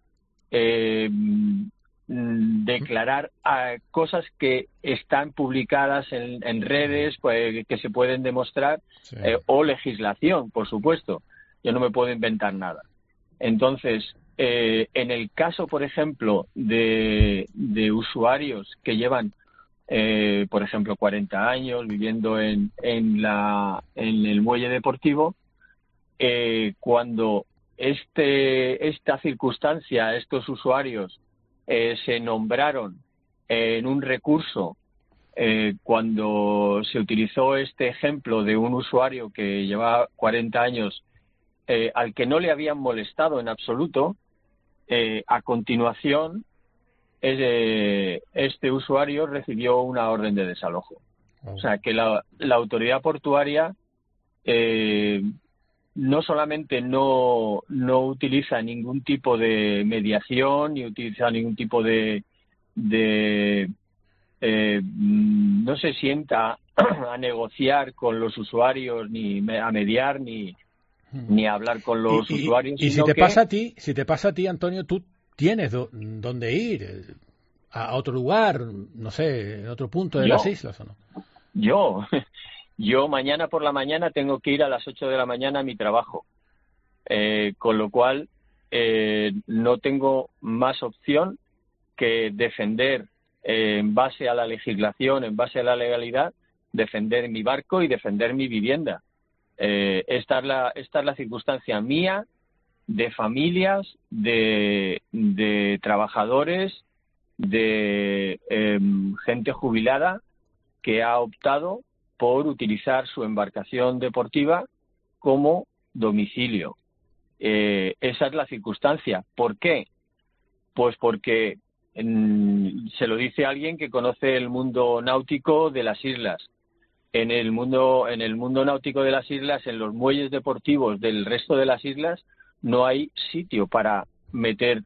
declarar cosas que están publicadas en redes, pues, que se pueden demostrar, sí. O legislación, por supuesto. Yo no me puedo inventar nada. Entonces, en el caso, por ejemplo, de usuarios que llevan, por ejemplo, 40 años viviendo en el muelle deportivo, cuando esta circunstancia, estos usuarios se nombraron en un recurso, cuando se utilizó este ejemplo de un usuario que llevaba 40 años al que no le habían molestado en absoluto, a continuación este usuario recibió una orden de desalojo. O sea que la autoridad portuaria no solamente no utiliza ningún tipo de mediación, ni utiliza ningún tipo de no se sienta a negociar con los usuarios, ni a mediar, ni a hablar con los usuarios. Y si te pasa a ti, Antonio, tú tienes dónde ir, a otro lugar, no sé, en otro punto de las islas, ¿o no? Yo mañana por la mañana tengo que ir a las 8 de la mañana a mi trabajo, con lo cual no tengo más opción que defender, en base a la legislación, en base a la legalidad, defender mi barco y defender mi vivienda. Esta es la circunstancia mía, de familias, de trabajadores, de gente jubilada que ha optado por utilizar su embarcación deportiva como domicilio. Esa es la circunstancia. ¿Por qué? Pues porque se lo dice alguien que conoce el mundo náutico de las islas. En el mundo náutico de las islas, en los muelles deportivos del resto de las islas, no hay sitio para meter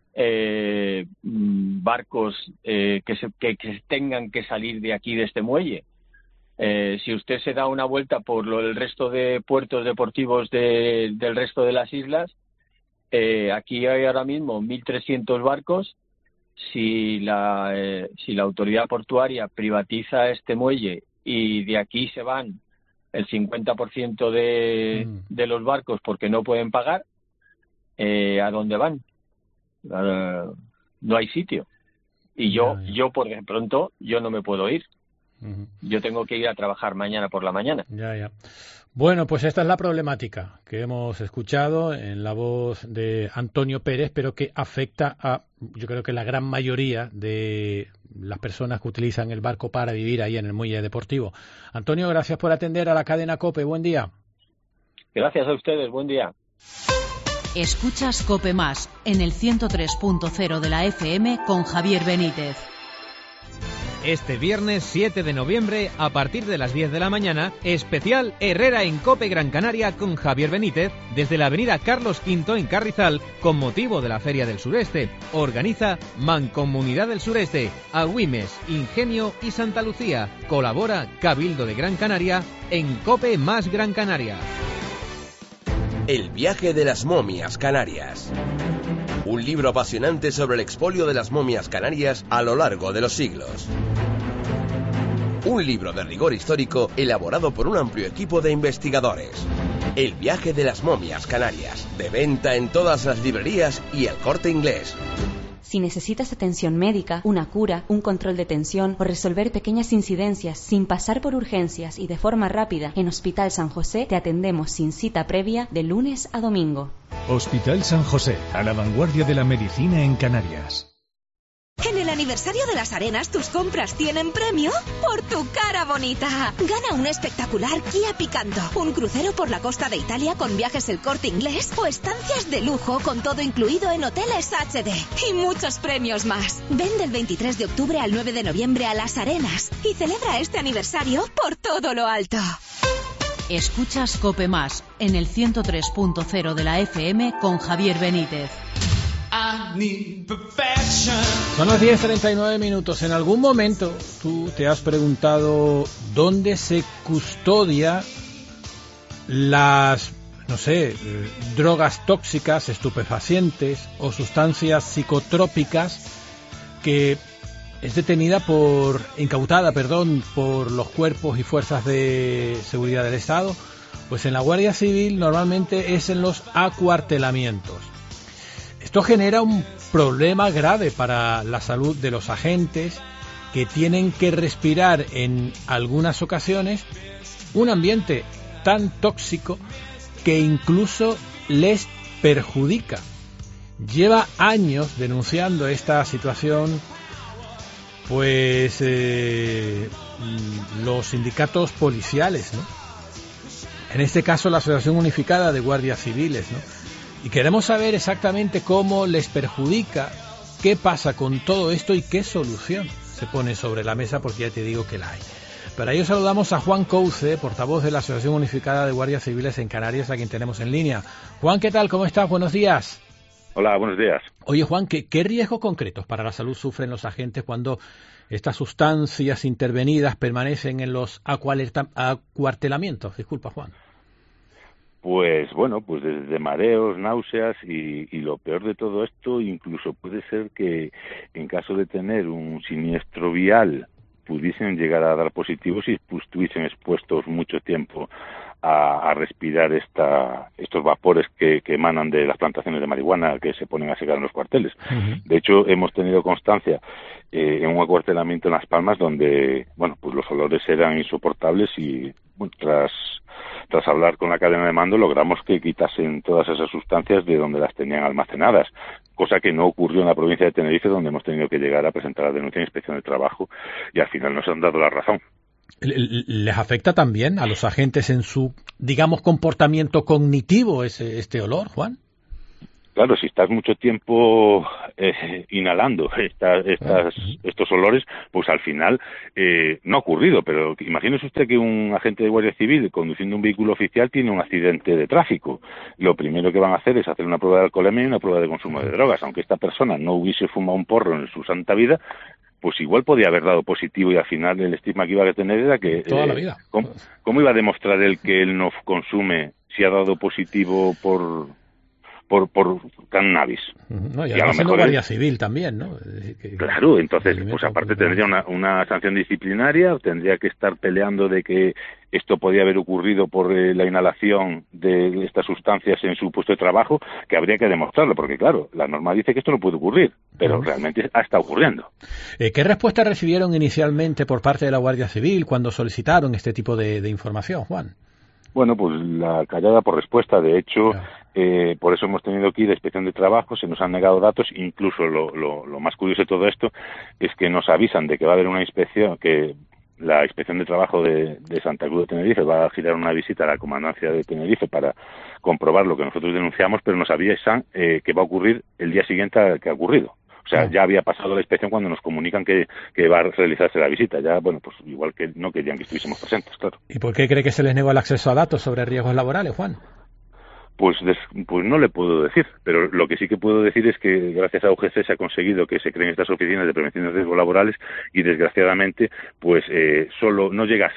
barcos que tengan que salir de aquí, de este muelle. Si usted se da una vuelta por el resto de puertos deportivos del resto de las islas, aquí hay ahora mismo 1.300 barcos. Si la autoridad portuaria privatiza este muelle y de aquí se van el 50% de los barcos porque no pueden pagar, ¿a dónde van? No hay sitio. Y yo por de pronto, yo no me puedo ir. Yo tengo que ir a trabajar mañana por la mañana. Ya. Bueno, pues esta es la problemática que hemos escuchado en la voz de Antonio Pérez, pero que afecta a, yo creo que la gran mayoría de las personas que utilizan el barco para vivir ahí en el muelle deportivo. Antonio, gracias por atender a la cadena COPE. Buen día. Gracias a ustedes. Buen día. Escuchas COPE Más en el 103.0 de la FM con Javier Benítez. Este viernes 7 de noviembre, a partir de las 10 de la mañana, especial Herrera en COPE Gran Canaria con Javier Benítez, desde la avenida Carlos V en Carrizal, con motivo de la Feria del Sureste. Organiza Mancomunidad del Sureste, Agüimes, Ingenio y Santa Lucía. Colabora Cabildo de Gran Canaria en COPE Más Gran Canaria. El viaje de las momias canarias. Un libro apasionante sobre el expolio de las momias canarias a lo largo de los siglos. Un libro de rigor histórico elaborado por un amplio equipo de investigadores. El viaje de las momias canarias. De venta en todas las librerías y El Corte Inglés. Si necesitas atención médica, una cura, un control de tensión o resolver pequeñas incidencias sin pasar por urgencias y de forma rápida, en Hospital San José te atendemos sin cita previa de lunes a domingo. Hospital San José, a la vanguardia de la medicina en Canarias. En el aniversario de Las Arenas, tus compras tienen premio por tu cara bonita. Gana un espectacular Kia Picanto, un crucero por la costa de Italia con viajes El Corte Inglés o estancias de lujo con todo incluido en hoteles HD. Y muchos premios más. Ven del 23 de octubre al 9 de noviembre a Las Arenas y celebra este aniversario por todo lo alto. Escuchas COPE Más en el 103.0 de la FM con Javier Benítez. Son las 10:39 minutos. En algún momento tú te has preguntado dónde se custodia las, no sé, drogas tóxicas, estupefacientes o sustancias psicotrópicas que es incautada por los cuerpos y fuerzas de seguridad del Estado. Pues en la Guardia Civil normalmente es en los acuartelamientos. Esto genera un problema grave para la salud de los agentes, que tienen que respirar en algunas ocasiones un ambiente tan tóxico que incluso les perjudica. Lleva años denunciando esta situación pues los sindicatos policiales, ¿no? En este caso la Asociación Unificada de Guardias Civiles, ¿no? Y queremos saber exactamente cómo les perjudica, qué pasa con todo esto y qué solución se pone sobre la mesa, porque ya te digo que la hay. Para ello saludamos a Juan Couce, portavoz de la Asociación Unificada de Guardias Civiles en Canarias, a quien tenemos en línea. Juan, ¿qué tal? ¿Cómo estás? Buenos días. Hola, buenos días. Oye, Juan, ¿qué riesgos concretos para la salud sufren los agentes cuando estas sustancias intervenidas permanecen en los acuartelamientos? Disculpa, Juan. Pues bueno, pues desde mareos, náuseas y lo peor de todo esto, incluso puede ser que en caso de tener un siniestro vial pudiesen llegar a dar positivos y estuviesen expuestos mucho tiempo a respirar estos vapores que emanan de las plantaciones de marihuana que se ponen a secar en los cuarteles. Uh-huh. De hecho, hemos tenido constancia en un acuartelamiento en Las Palmas donde, bueno, pues los olores eran insoportables y, bueno, tras hablar con la cadena de mando logramos que quitasen todas esas sustancias de donde las tenían almacenadas, cosa que no ocurrió en la provincia de Tenerife, donde hemos tenido que llegar a presentar la denuncia en Inspección de Trabajo y al final nos han dado la razón. ¿Les afecta también a los agentes en su, digamos, comportamiento cognitivo este olor, Juan? Claro, si estás mucho tiempo inhalando estos olores, pues al final no ha ocurrido, pero imagínese usted que un agente de Guardia Civil conduciendo un vehículo oficial tiene un accidente de tráfico. Lo primero que van a hacer es hacer una prueba de alcoholemia y una prueba de consumo de drogas. Aunque esta persona no hubiese fumado un porro en su santa vida, pues igual podía haber dado positivo y al final el estigma que iba a tener era que... Toda la vida. ¿Cómo iba a demostrar él que él no consume si ha dado positivo por cannabis? No, y a lo mejor Guardia Civil también, ¿no? Claro, entonces, pues aparte tendría una sanción disciplinaria, tendría que estar peleando de que esto podía haber ocurrido por la inhalación de estas sustancias en su puesto de trabajo, que habría que demostrarlo, porque claro, la norma dice que esto no puede ocurrir, pero realmente está ocurriendo. ¿Qué respuesta recibieron inicialmente por parte de la Guardia Civil cuando solicitaron este tipo de información, Juan? Bueno, pues la callada por respuesta. De hecho, por eso hemos tenido que ir a Inspección de Trabajo, se nos han negado datos. Incluso lo más curioso de todo esto es que nos avisan de que va a haber una inspección, que la Inspección de Trabajo de Santa Cruz de Tenerife va a girar una visita a la Comandancia de Tenerife para comprobar lo que nosotros denunciamos, pero nos avisan que va a ocurrir el día siguiente al que ha ocurrido. O sea, ya había pasado la inspección cuando nos comunican que va a realizarse la visita. Ya, bueno, pues igual que no querían que estuviésemos presentes, claro. ¿Y por qué cree que se les negó el acceso a datos sobre riesgos laborales, Juan? Pues no le puedo decir, pero lo que sí que puedo decir es que gracias a UGC se ha conseguido que se creen estas oficinas de prevención de riesgos laborales y desgraciadamente pues solo no llega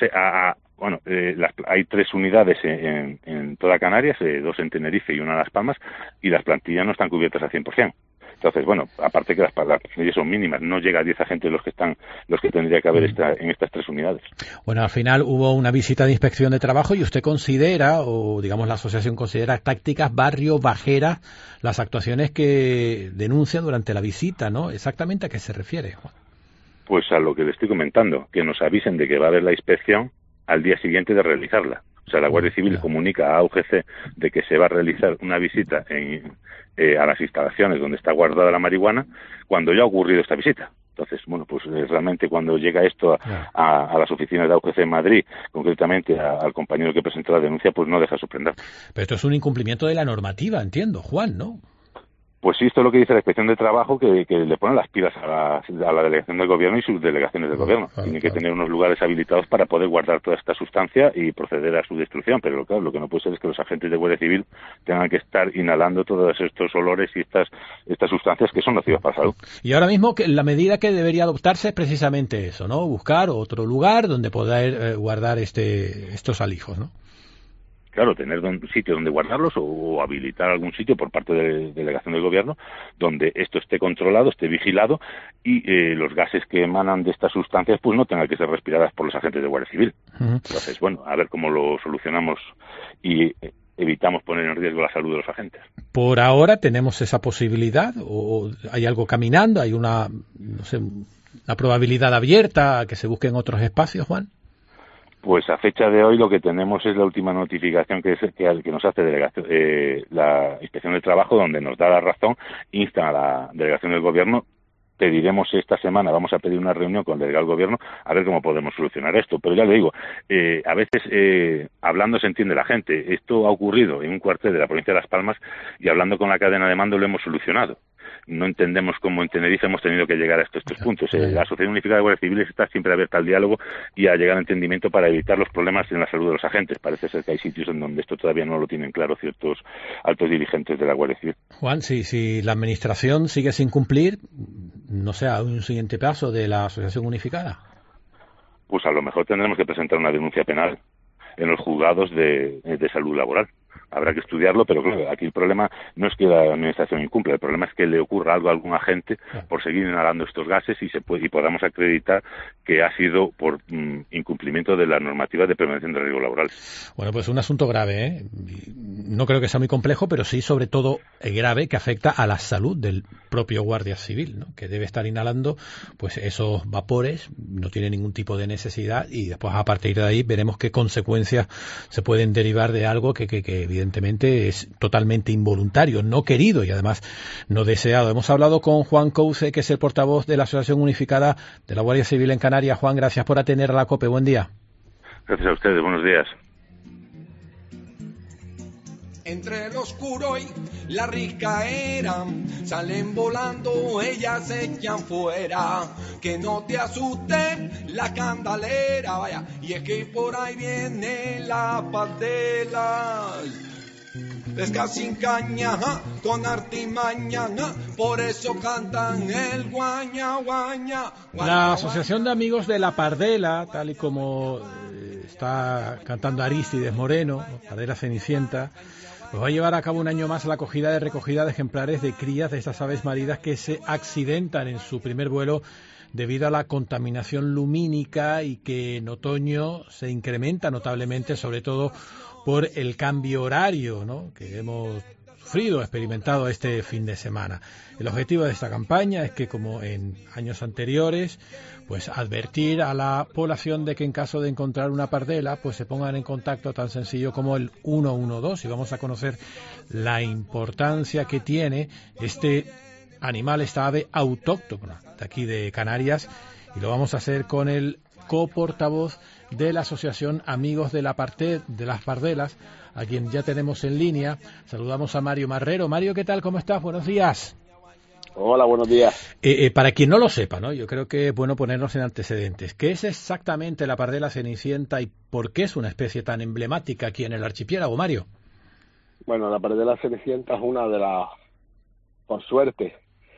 hay 3 unidades en toda Canarias, 2 en Tenerife y 1 en Las Palmas, y las plantillas no están cubiertas al 100%. Entonces, bueno, aparte que las plantillas son mínimas, no llega a 10 agentes los que tendría que haber en estas 3 unidades. Bueno, al final hubo una visita de inspección de trabajo y usted considera, o digamos la asociación considera, tácticas barrio bajeras las actuaciones que denuncia durante la visita, ¿no? ¿Exactamente a qué se refiere, Juan? Pues a lo que le estoy comentando, que nos avisen de que va a haber la inspección al día siguiente de realizarla. O sea, la Guardia Civil comunica a UGC de que se va a realizar una visita a las instalaciones donde está guardada la marihuana cuando ya ha ocurrido esta visita. Entonces, bueno, pues realmente cuando llega esto a las oficinas de UGC en Madrid, concretamente al compañero que presentó la denuncia, pues no deja sorprender. Pero esto es un incumplimiento de la normativa, entiendo, Juan, ¿no? Pues sí, esto es lo que dice la Inspección de Trabajo, que le ponen las pilas a la delegación del gobierno y sus delegaciones del gobierno. Tienen que tener unos lugares habilitados para poder guardar toda esta sustancia y proceder a su destrucción. Pero claro, lo que no puede ser es que los agentes de Guardia Civil tengan que estar inhalando todos estos olores y estas sustancias que son nocivas para la salud. Y ahora mismo la medida que debería adoptarse es precisamente eso, ¿no? Buscar otro lugar donde poder guardar estos alijos, ¿no? Claro, tener un sitio donde guardarlos o habilitar algún sitio por parte de delegación del gobierno donde esto esté controlado, esté vigilado y los gases que emanan de estas sustancias pues no tengan que ser respiradas por los agentes de Guardia Civil. Entonces, bueno, a ver cómo lo solucionamos y evitamos poner en riesgo la salud de los agentes. Por ahora tenemos esa posibilidad o hay algo caminando, hay una probabilidad abierta a que se busquen otros espacios, Juan. Pues a fecha de hoy lo que tenemos es la última notificación que nos hace la Inspección de Trabajo, donde nos da la razón, insta a la delegación del gobierno. Pediremos esta semana, vamos a pedir una reunión con el delegado del gobierno a ver cómo podemos solucionar esto. Pero ya le digo, a veces hablando se entiende la gente. Esto ha ocurrido en un cuartel de la provincia de Las Palmas y hablando con la cadena de mando lo hemos solucionado. No entendemos cómo en Tenerife hemos tenido que llegar a estos puntos. La Asociación Unificada de Guardias Civiles está siempre abierta al diálogo y a llegar a entendimiento para evitar los problemas en la salud de los agentes. Parece ser que hay sitios en donde esto todavía no lo tienen claro ciertos altos dirigentes de la Guardia Civil. Juan, si la Administración sigue sin cumplir, no sé, un siguiente paso de la Asociación Unificada. Pues a lo mejor tendremos que presentar una denuncia penal en los juzgados de salud laboral. Habrá que estudiarlo, pero claro, aquí el problema no es que la administración incumpla, el problema es que le ocurra algo a algún agente por seguir inhalando estos gases y podamos acreditar que ha sido por incumplimiento de la normativa de prevención de riesgos laborales. Bueno, pues un asunto grave, ¿eh? No creo que sea muy complejo, pero sí sobre todo grave, que afecta a la salud del propio guardia civil, ¿no? Que debe estar inhalando pues esos vapores, no tiene ningún tipo de necesidad y después a partir de ahí veremos qué consecuencias se pueden derivar de algo que evidentemente es totalmente involuntario, no querido y además no deseado. Hemos hablado con Juan Couce, que es el portavoz de la Asociación Unificada de la Guardia Civil en Canarias. Juan, gracias por atender a la COPE. Buen día. Gracias a ustedes. Buenos días. Entre el oscuro y la rica era, salen volando, ellas se echan fuera, que no te asuste la candalera, vaya, y es que por ahí viene la pastela. Pesca sin caña, con artimaña, por eso cantan el guaña, guaña. La Asociación de Amigos de la Pardela, tal y como está cantando Arístides Moreno, Pardela Cenicienta, pues va a llevar a cabo un año más la acogida y recogida de ejemplares de crías de estas aves marinas que se accidentan en su primer vuelo debido a la contaminación lumínica y que en otoño se incrementa notablemente, sobre todo por el cambio horario, ¿no?, que hemos sufrido, experimentado este fin de semana. El objetivo de esta campaña es que, como en años anteriores, pues advertir a la población de que en caso de encontrar una pardela, pues se pongan en contacto tan sencillo como el 112 y vamos a conocer la importancia que tiene este animal, esta ave autóctona de aquí de Canarias, y lo vamos a hacer con el coportavoz de la Asociación Amigos de las Pardelas, a quien ya tenemos en línea. Saludamos a Mario Marrero. Mario, ¿qué tal? ¿Cómo estás? Buenos días. Hola, buenos días. Para quien no lo sepa, ¿no?, yo creo que es bueno ponernos en antecedentes. ¿Qué es exactamente la pardela cenicienta y por qué es una especie tan emblemática aquí en el archipiélago, Mario? Bueno, la pardela cenicienta es una de las, por suerte,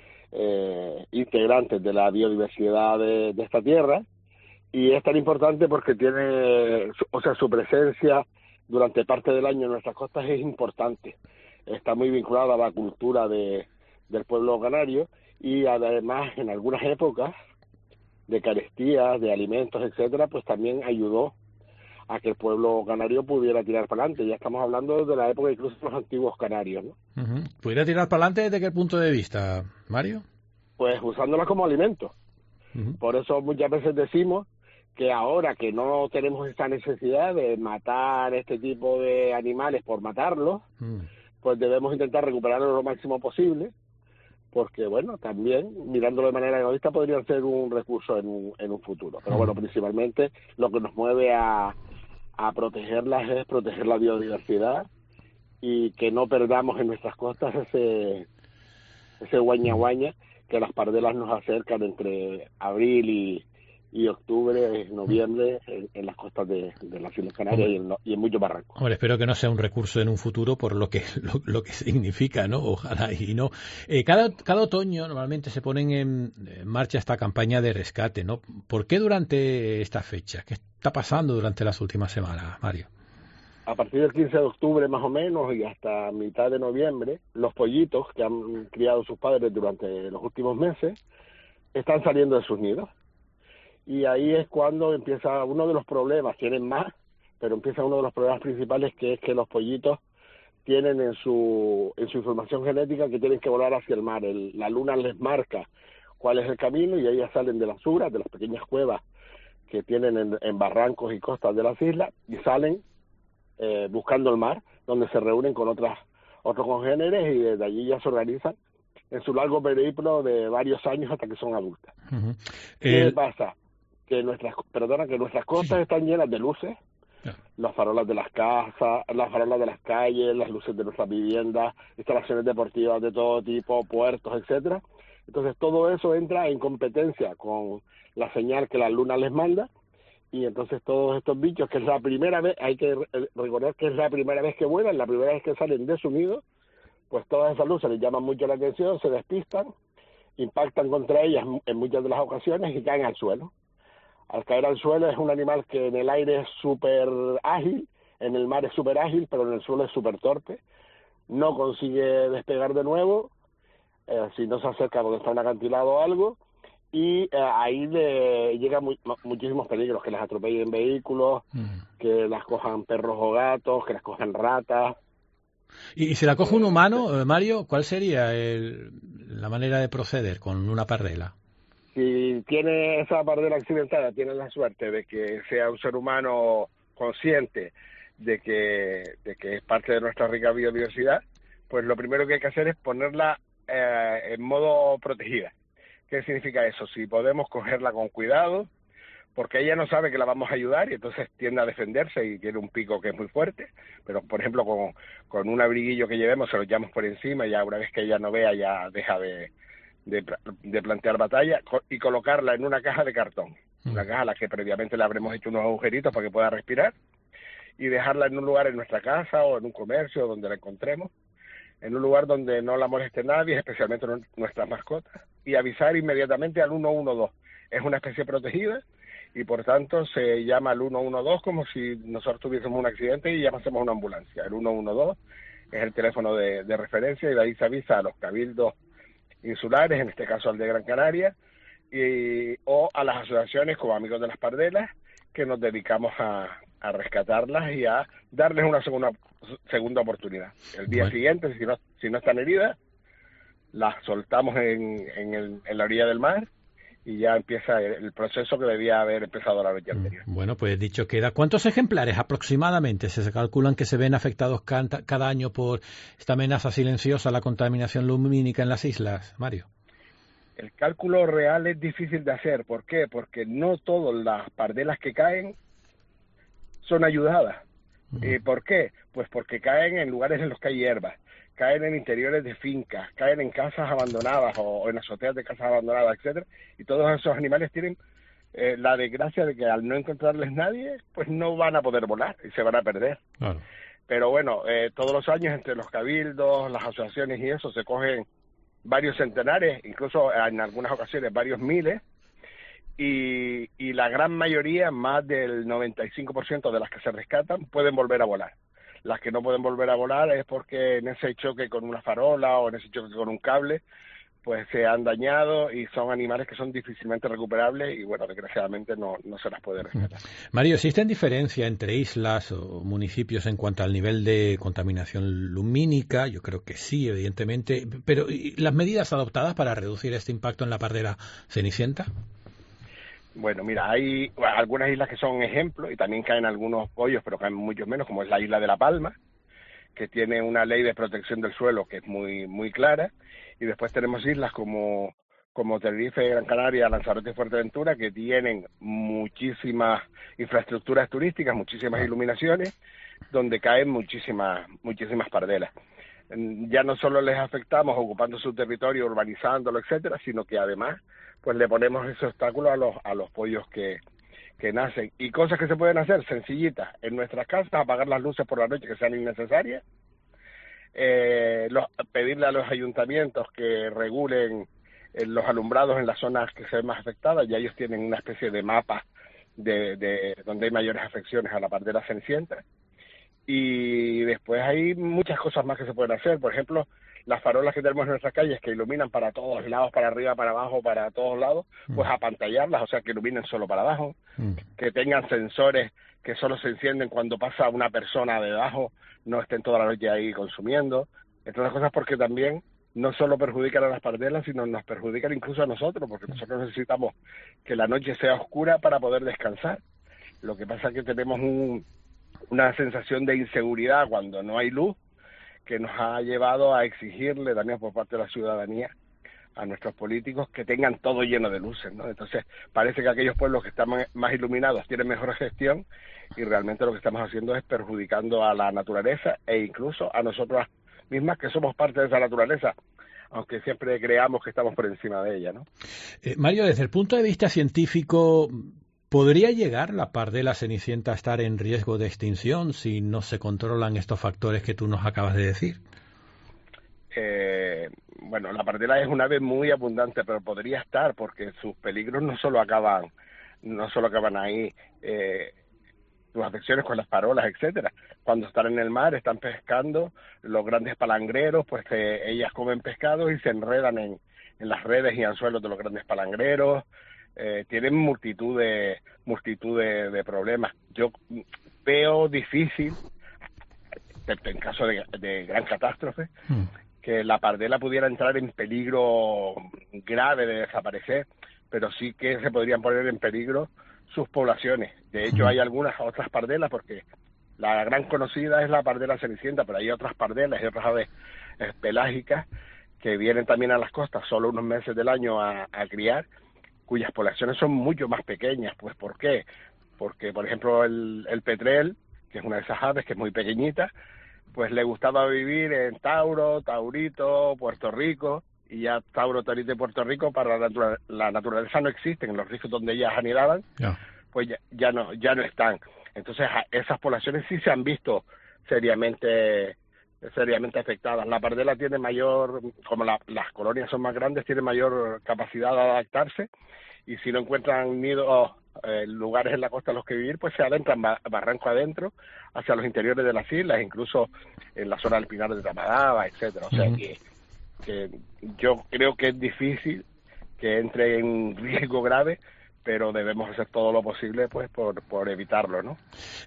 integrantes de la biodiversidad de esta tierra, y es tan importante porque tiene, o sea, su presencia durante parte del año en nuestras costas es importante. Está muy vinculada a la cultura del pueblo canario y además en algunas épocas de carestías, de alimentos, etcétera, pues también ayudó a que el pueblo canario pudiera tirar para adelante. Ya estamos hablando de la época incluso de los antiguos canarios, ¿no? ¿Pudiera tirar para adelante desde qué punto de vista, Mario? Pues usándola como alimento. Por eso muchas veces decimos que ahora que no tenemos esta necesidad de matar este tipo de animales por matarlos, pues debemos intentar recuperarlos lo máximo posible, porque bueno, también mirándolo de manera egoísta podría ser un recurso en un futuro. Pero bueno, principalmente lo que nos mueve a protegerlas es proteger la biodiversidad y que no perdamos en nuestras costas ese guaña que las pardelas nos acercan entre abril y octubre, noviembre, en las costas de las Islas Canarias y en muchos barrancos. Hombre, espero que no sea un recurso en un futuro por lo que significa, ¿no? Ojalá y no. Cada otoño normalmente se ponen en marcha esta campaña de rescate, ¿no? ¿Por qué durante esta fecha? ¿Qué está pasando durante las últimas semanas, Mario? A partir del 15 de octubre más o menos y hasta mitad de noviembre, los pollitos que han criado sus padres durante los últimos meses están saliendo de sus nidos. Y ahí es cuando empieza uno de los problemas, tienen más, pero empieza uno de los problemas principales, que es que los pollitos tienen en su información genética que tienen que volar hacia el mar. La luna les marca cuál es el camino y ellas salen de las uras, de las pequeñas cuevas que tienen en barrancos y costas de las islas, y salen buscando el mar, donde se reúnen con otros congéneres y desde allí ya se organizan en su largo periplo de varios años hasta que son adultas. Uh-huh. ¿Qué pasa? Que nuestras costas están llenas de luces, las farolas de las casas, las farolas de las calles, las luces de nuestras viviendas, instalaciones deportivas de todo tipo, puertos, etcétera. Entonces todo eso entra en competencia con la señal que la luna les manda, y entonces todos estos bichos, que es la primera vez, hay que recordar que es la primera vez que vuelan, la primera vez que salen de su nido, pues todas esas luces les llaman mucho la atención, se despistan, impactan contra ellas en muchas de las ocasiones y caen al suelo. Al caer al suelo es un animal que en el aire es súper ágil, en el mar es súper ágil, pero en el suelo es súper torpe. No consigue despegar de nuevo, si no se acerca donde está un acantilado o algo, y ahí le llegan muchísimos peligros, que las atropellen vehículos, que las cojan perros o gatos, que las cojan ratas. Y si la coge un humano, Mario, ¿cuál sería la manera de proceder con una pardela? Si tiene esa pardela accidentada, tiene la suerte de que sea un ser humano consciente de que es parte de nuestra rica biodiversidad, pues lo primero que hay que hacer es ponerla en modo protegida. ¿Qué significa eso? Si podemos cogerla con cuidado, porque ella no sabe que la vamos a ayudar y entonces tiende a defenderse y tiene un pico que es muy fuerte, pero por ejemplo con un abriguillo que llevemos se lo echamos por encima y ya una vez que ella no vea ya deja de plantear batalla, y colocarla en una caja de cartón, una caja a la que previamente le habremos hecho unos agujeritos para que pueda respirar, y dejarla en un lugar en nuestra casa o en un comercio donde la encontremos, en un lugar donde no la moleste nadie, especialmente nuestras mascotas, y avisar inmediatamente al 112. Es una especie protegida y por tanto se llama al 112 como si nosotros tuviésemos un accidente y llamásemos a una ambulancia. El 112 es el teléfono de referencia, y de ahí se avisa a los cabildos insulares, en este caso al de Gran Canaria, o a las asociaciones como Amigos de las Pardelas, que nos dedicamos a rescatarlas y a darles una segunda oportunidad. El día siguiente, si no están heridas, las soltamos en la orilla del mar y ya empieza el proceso que debía haber empezado la noche anterior. Bueno, pues dicho queda. ¿Cuántos ejemplares aproximadamente se calculan que se ven afectados cada año por esta amenaza silenciosa a la contaminación lumínica en las islas, Mario? El cálculo real es difícil de hacer. ¿Por qué? Porque no todas las pardelas que caen son ayudadas. ¿Por qué? Pues porque caen en lugares en los que hay hierbas, caen en interiores de fincas, caen en casas abandonadas o en azoteas de casas abandonadas, etcétera, y todos esos animales tienen la desgracia de que al no encontrarles nadie, pues no van a poder volar y se van a perder. Claro. Pero bueno, todos los años entre los cabildos, las asociaciones y eso, se cogen varios centenares, incluso en algunas ocasiones varios miles, y la gran mayoría, más del 95% de las que se rescatan, pueden volver a volar. Las que no pueden volver a volar es porque en ese choque con una farola o en ese choque con un cable, pues se han dañado y son animales que son difícilmente recuperables y, bueno, desgraciadamente no se las puede rescatar. Mario, ¿existen diferencias entre islas o municipios en cuanto al nivel de contaminación lumínica? Yo creo que sí, evidentemente, pero ¿y las medidas adoptadas para reducir este impacto en la pardela cenicienta? Bueno, mira, hay algunas islas que son ejemplos y también caen algunos pollos, pero caen muchos menos, como es la isla de La Palma, que tiene una ley de protección del suelo que es muy muy clara, y después tenemos islas como Tenerife, Gran Canaria, Lanzarote y Fuerteventura, que tienen muchísimas infraestructuras turísticas, muchísimas iluminaciones, donde caen muchísimas pardelas. ya no solo les afectamos ocupando su territorio, urbanizándolo, etcétera, sino que además pues le ponemos ese obstáculo a los pollos que nacen. Y cosas que se pueden hacer sencillitas en nuestras casas: apagar las luces por la noche que sean innecesarias, pedirle a los ayuntamientos que regulen los alumbrados en las zonas que se ven más afectadas. Ya ellos tienen una especie de mapa de donde hay mayores afecciones a la pardela cenicienta. Y después hay muchas cosas más que se pueden hacer. Por ejemplo, las farolas que tenemos en nuestras calles, que iluminan para todos lados, para arriba, para abajo, para todos lados, pues apantallarlas, o sea, que iluminen solo para abajo, que tengan sensores que solo se encienden cuando pasa una persona debajo, no estén toda la noche ahí consumiendo, entre otras cosas, porque también no solo perjudican a las pardelas, sino nos perjudican incluso a nosotros, porque nosotros necesitamos que la noche sea oscura para poder descansar. Lo que pasa es que tenemos una sensación de inseguridad cuando no hay luz, que nos ha llevado a exigirle también por parte de la ciudadanía a nuestros políticos que tengan todo lleno de luces, ¿no? Entonces parece que aquellos pueblos que están más iluminados tienen mejor gestión, y realmente lo que estamos haciendo es perjudicando a la naturaleza e incluso a nosotras mismas, que somos parte de esa naturaleza, aunque siempre creamos que estamos por encima de ella, ¿no? Mario, desde el punto de vista científico, ¿podría llegar la pardela cenicienta a estar en riesgo de extinción si no se controlan estos factores que tú nos acabas de decir? Bueno, la pardela es un ave muy abundante, pero podría estar, porque sus peligros no solo acaban ahí, sus afecciones con las farolas, etcétera. Cuando están en el mar, están pescando, los grandes palangreros, pues ellas comen pescado y se enredan en las redes y anzuelos de los grandes palangreros. Tienen multitud de problemas. Yo veo difícil, en caso de gran catástrofe, que la pardela pudiera entrar en peligro grave de desaparecer, pero sí que se podrían poner en peligro sus poblaciones. De hecho, hay algunas otras pardelas, porque la gran conocida es la pardela cenicienta, pero hay otras pardelas y otras aves pelágicas que vienen también a las costas solo unos meses del año a criar, cuyas poblaciones son mucho más pequeñas. Pues ¿por qué? Porque, por ejemplo, el petrel, que es una de esas aves que es muy pequeñita, pues le gustaba vivir en Tauro, Taurito, Puerto Rico, y ya Tauro, Taurito y Puerto Rico para la naturaleza no existen. En los ríos donde ellas anidaban, pues ya no están. Entonces esas poblaciones sí se han visto seriamente afectadas. La pardela tiene mayor, como las colonias son más grandes, tiene mayor capacidad de adaptarse, y si no encuentran nidos, lugares en la costa en los que vivir, pues se adentran barranco adentro hacia los interiores de las islas, incluso en la zona del Pinar de Tamadaba, etcétera. O sea que yo creo que es difícil que entre en riesgo grave, pero debemos hacer todo lo posible pues por evitarlo, ¿no?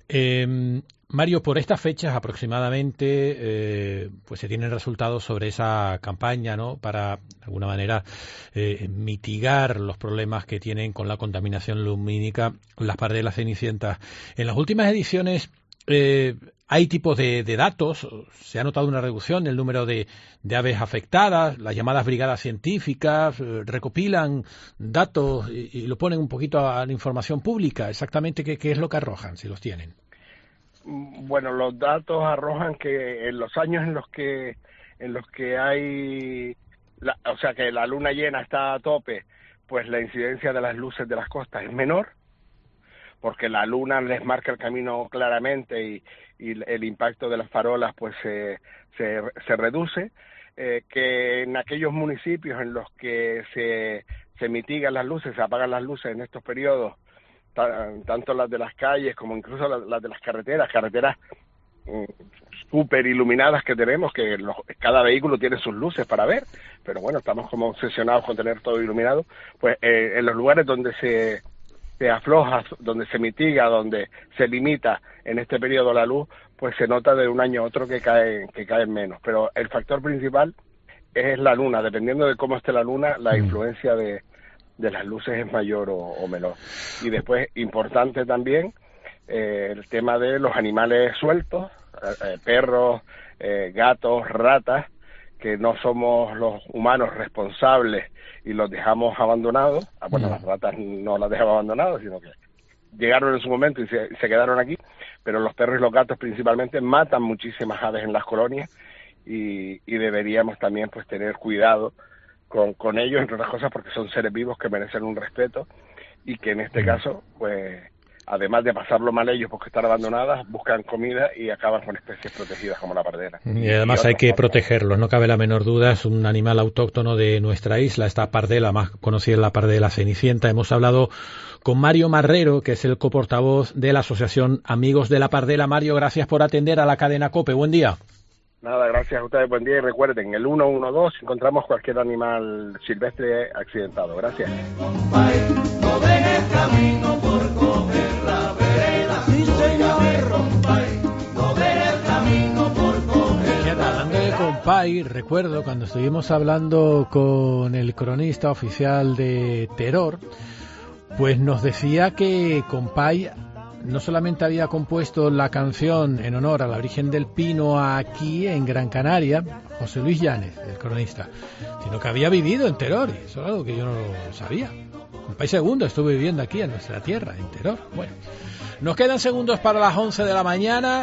Mario, por estas fechas aproximadamente pues se tienen resultados sobre esa campaña, ¿no?, para de alguna manera mitigar los problemas que tienen con la contaminación lumínica las pardelas cenicientas. En las últimas ediciones hay tipos de datos, se ha notado una reducción en el número de aves afectadas, las llamadas brigadas científicas recopilan datos y lo ponen un poquito a la información pública. Exactamente qué es lo que arrojan, si los tienen. Bueno, los datos arrojan que en los años en los que hay, o sea, que la luna llena está a tope, pues la incidencia de las luces de las costas es menor, porque la luna les marca el camino claramente y el impacto de las farolas pues se reduce, que en aquellos municipios en los que se mitigan las luces, se apagan las luces en estos periodos, tanto las de las calles como incluso las de las carreteras súper iluminadas que tenemos, que cada vehículo tiene sus luces para ver, pero bueno, estamos como obsesionados con tener todo iluminado, pues en los lugares donde se afloja, donde se mitiga, donde se limita en este periodo la luz, pues se nota de un año a otro que caen menos. Pero el factor principal es la luna. Dependiendo de cómo esté la luna, la influencia de las luces es mayor o menor. Y después, importante también, el tema de los animales sueltos, perros, gatos, ratas, que no somos los humanos responsables y los dejamos abandonados. Bueno, las ratas no las dejamos abandonadas, sino que llegaron en su momento y se quedaron aquí, pero los perros y los gatos principalmente matan muchísimas aves en las colonias, y deberíamos también pues tener cuidado con ellos, entre otras cosas, porque son seres vivos que merecen un respeto y que en este caso, pues, además de pasarlo mal ellos porque están abandonadas, buscan comida y acaban con especies protegidas como la pardela. Y además hay que protegerlos, no cabe la menor duda, es un animal autóctono de nuestra isla, esta pardela, más conocida la pardela cenicienta. Hemos hablado con Mario Marrero, que es el coportavoz de la Asociación Amigos de la Pardela. Mario, gracias por atender a la cadena COPE. Buen día. Nada, gracias a ustedes, buen día, y recuerden, el 112 encontramos cualquier animal silvestre accidentado. Gracias. No dejes camino por coger la vereda. Sí, señor. No dejes camino por coger. Hablando de compay, recuerdo cuando estuvimos hablando con el cronista oficial de Terror, pues nos decía que compay no solamente había compuesto la canción en honor a la Virgen del Pino aquí en Gran Canaria, José Luis Llanes, el cronista, sino que había vivido en Terror, y eso es algo que yo no lo sabía. Compay segundo estuvo viviendo aquí en nuestra tierra, en Terror. Bueno, nos quedan segundos para las 11 de la mañana.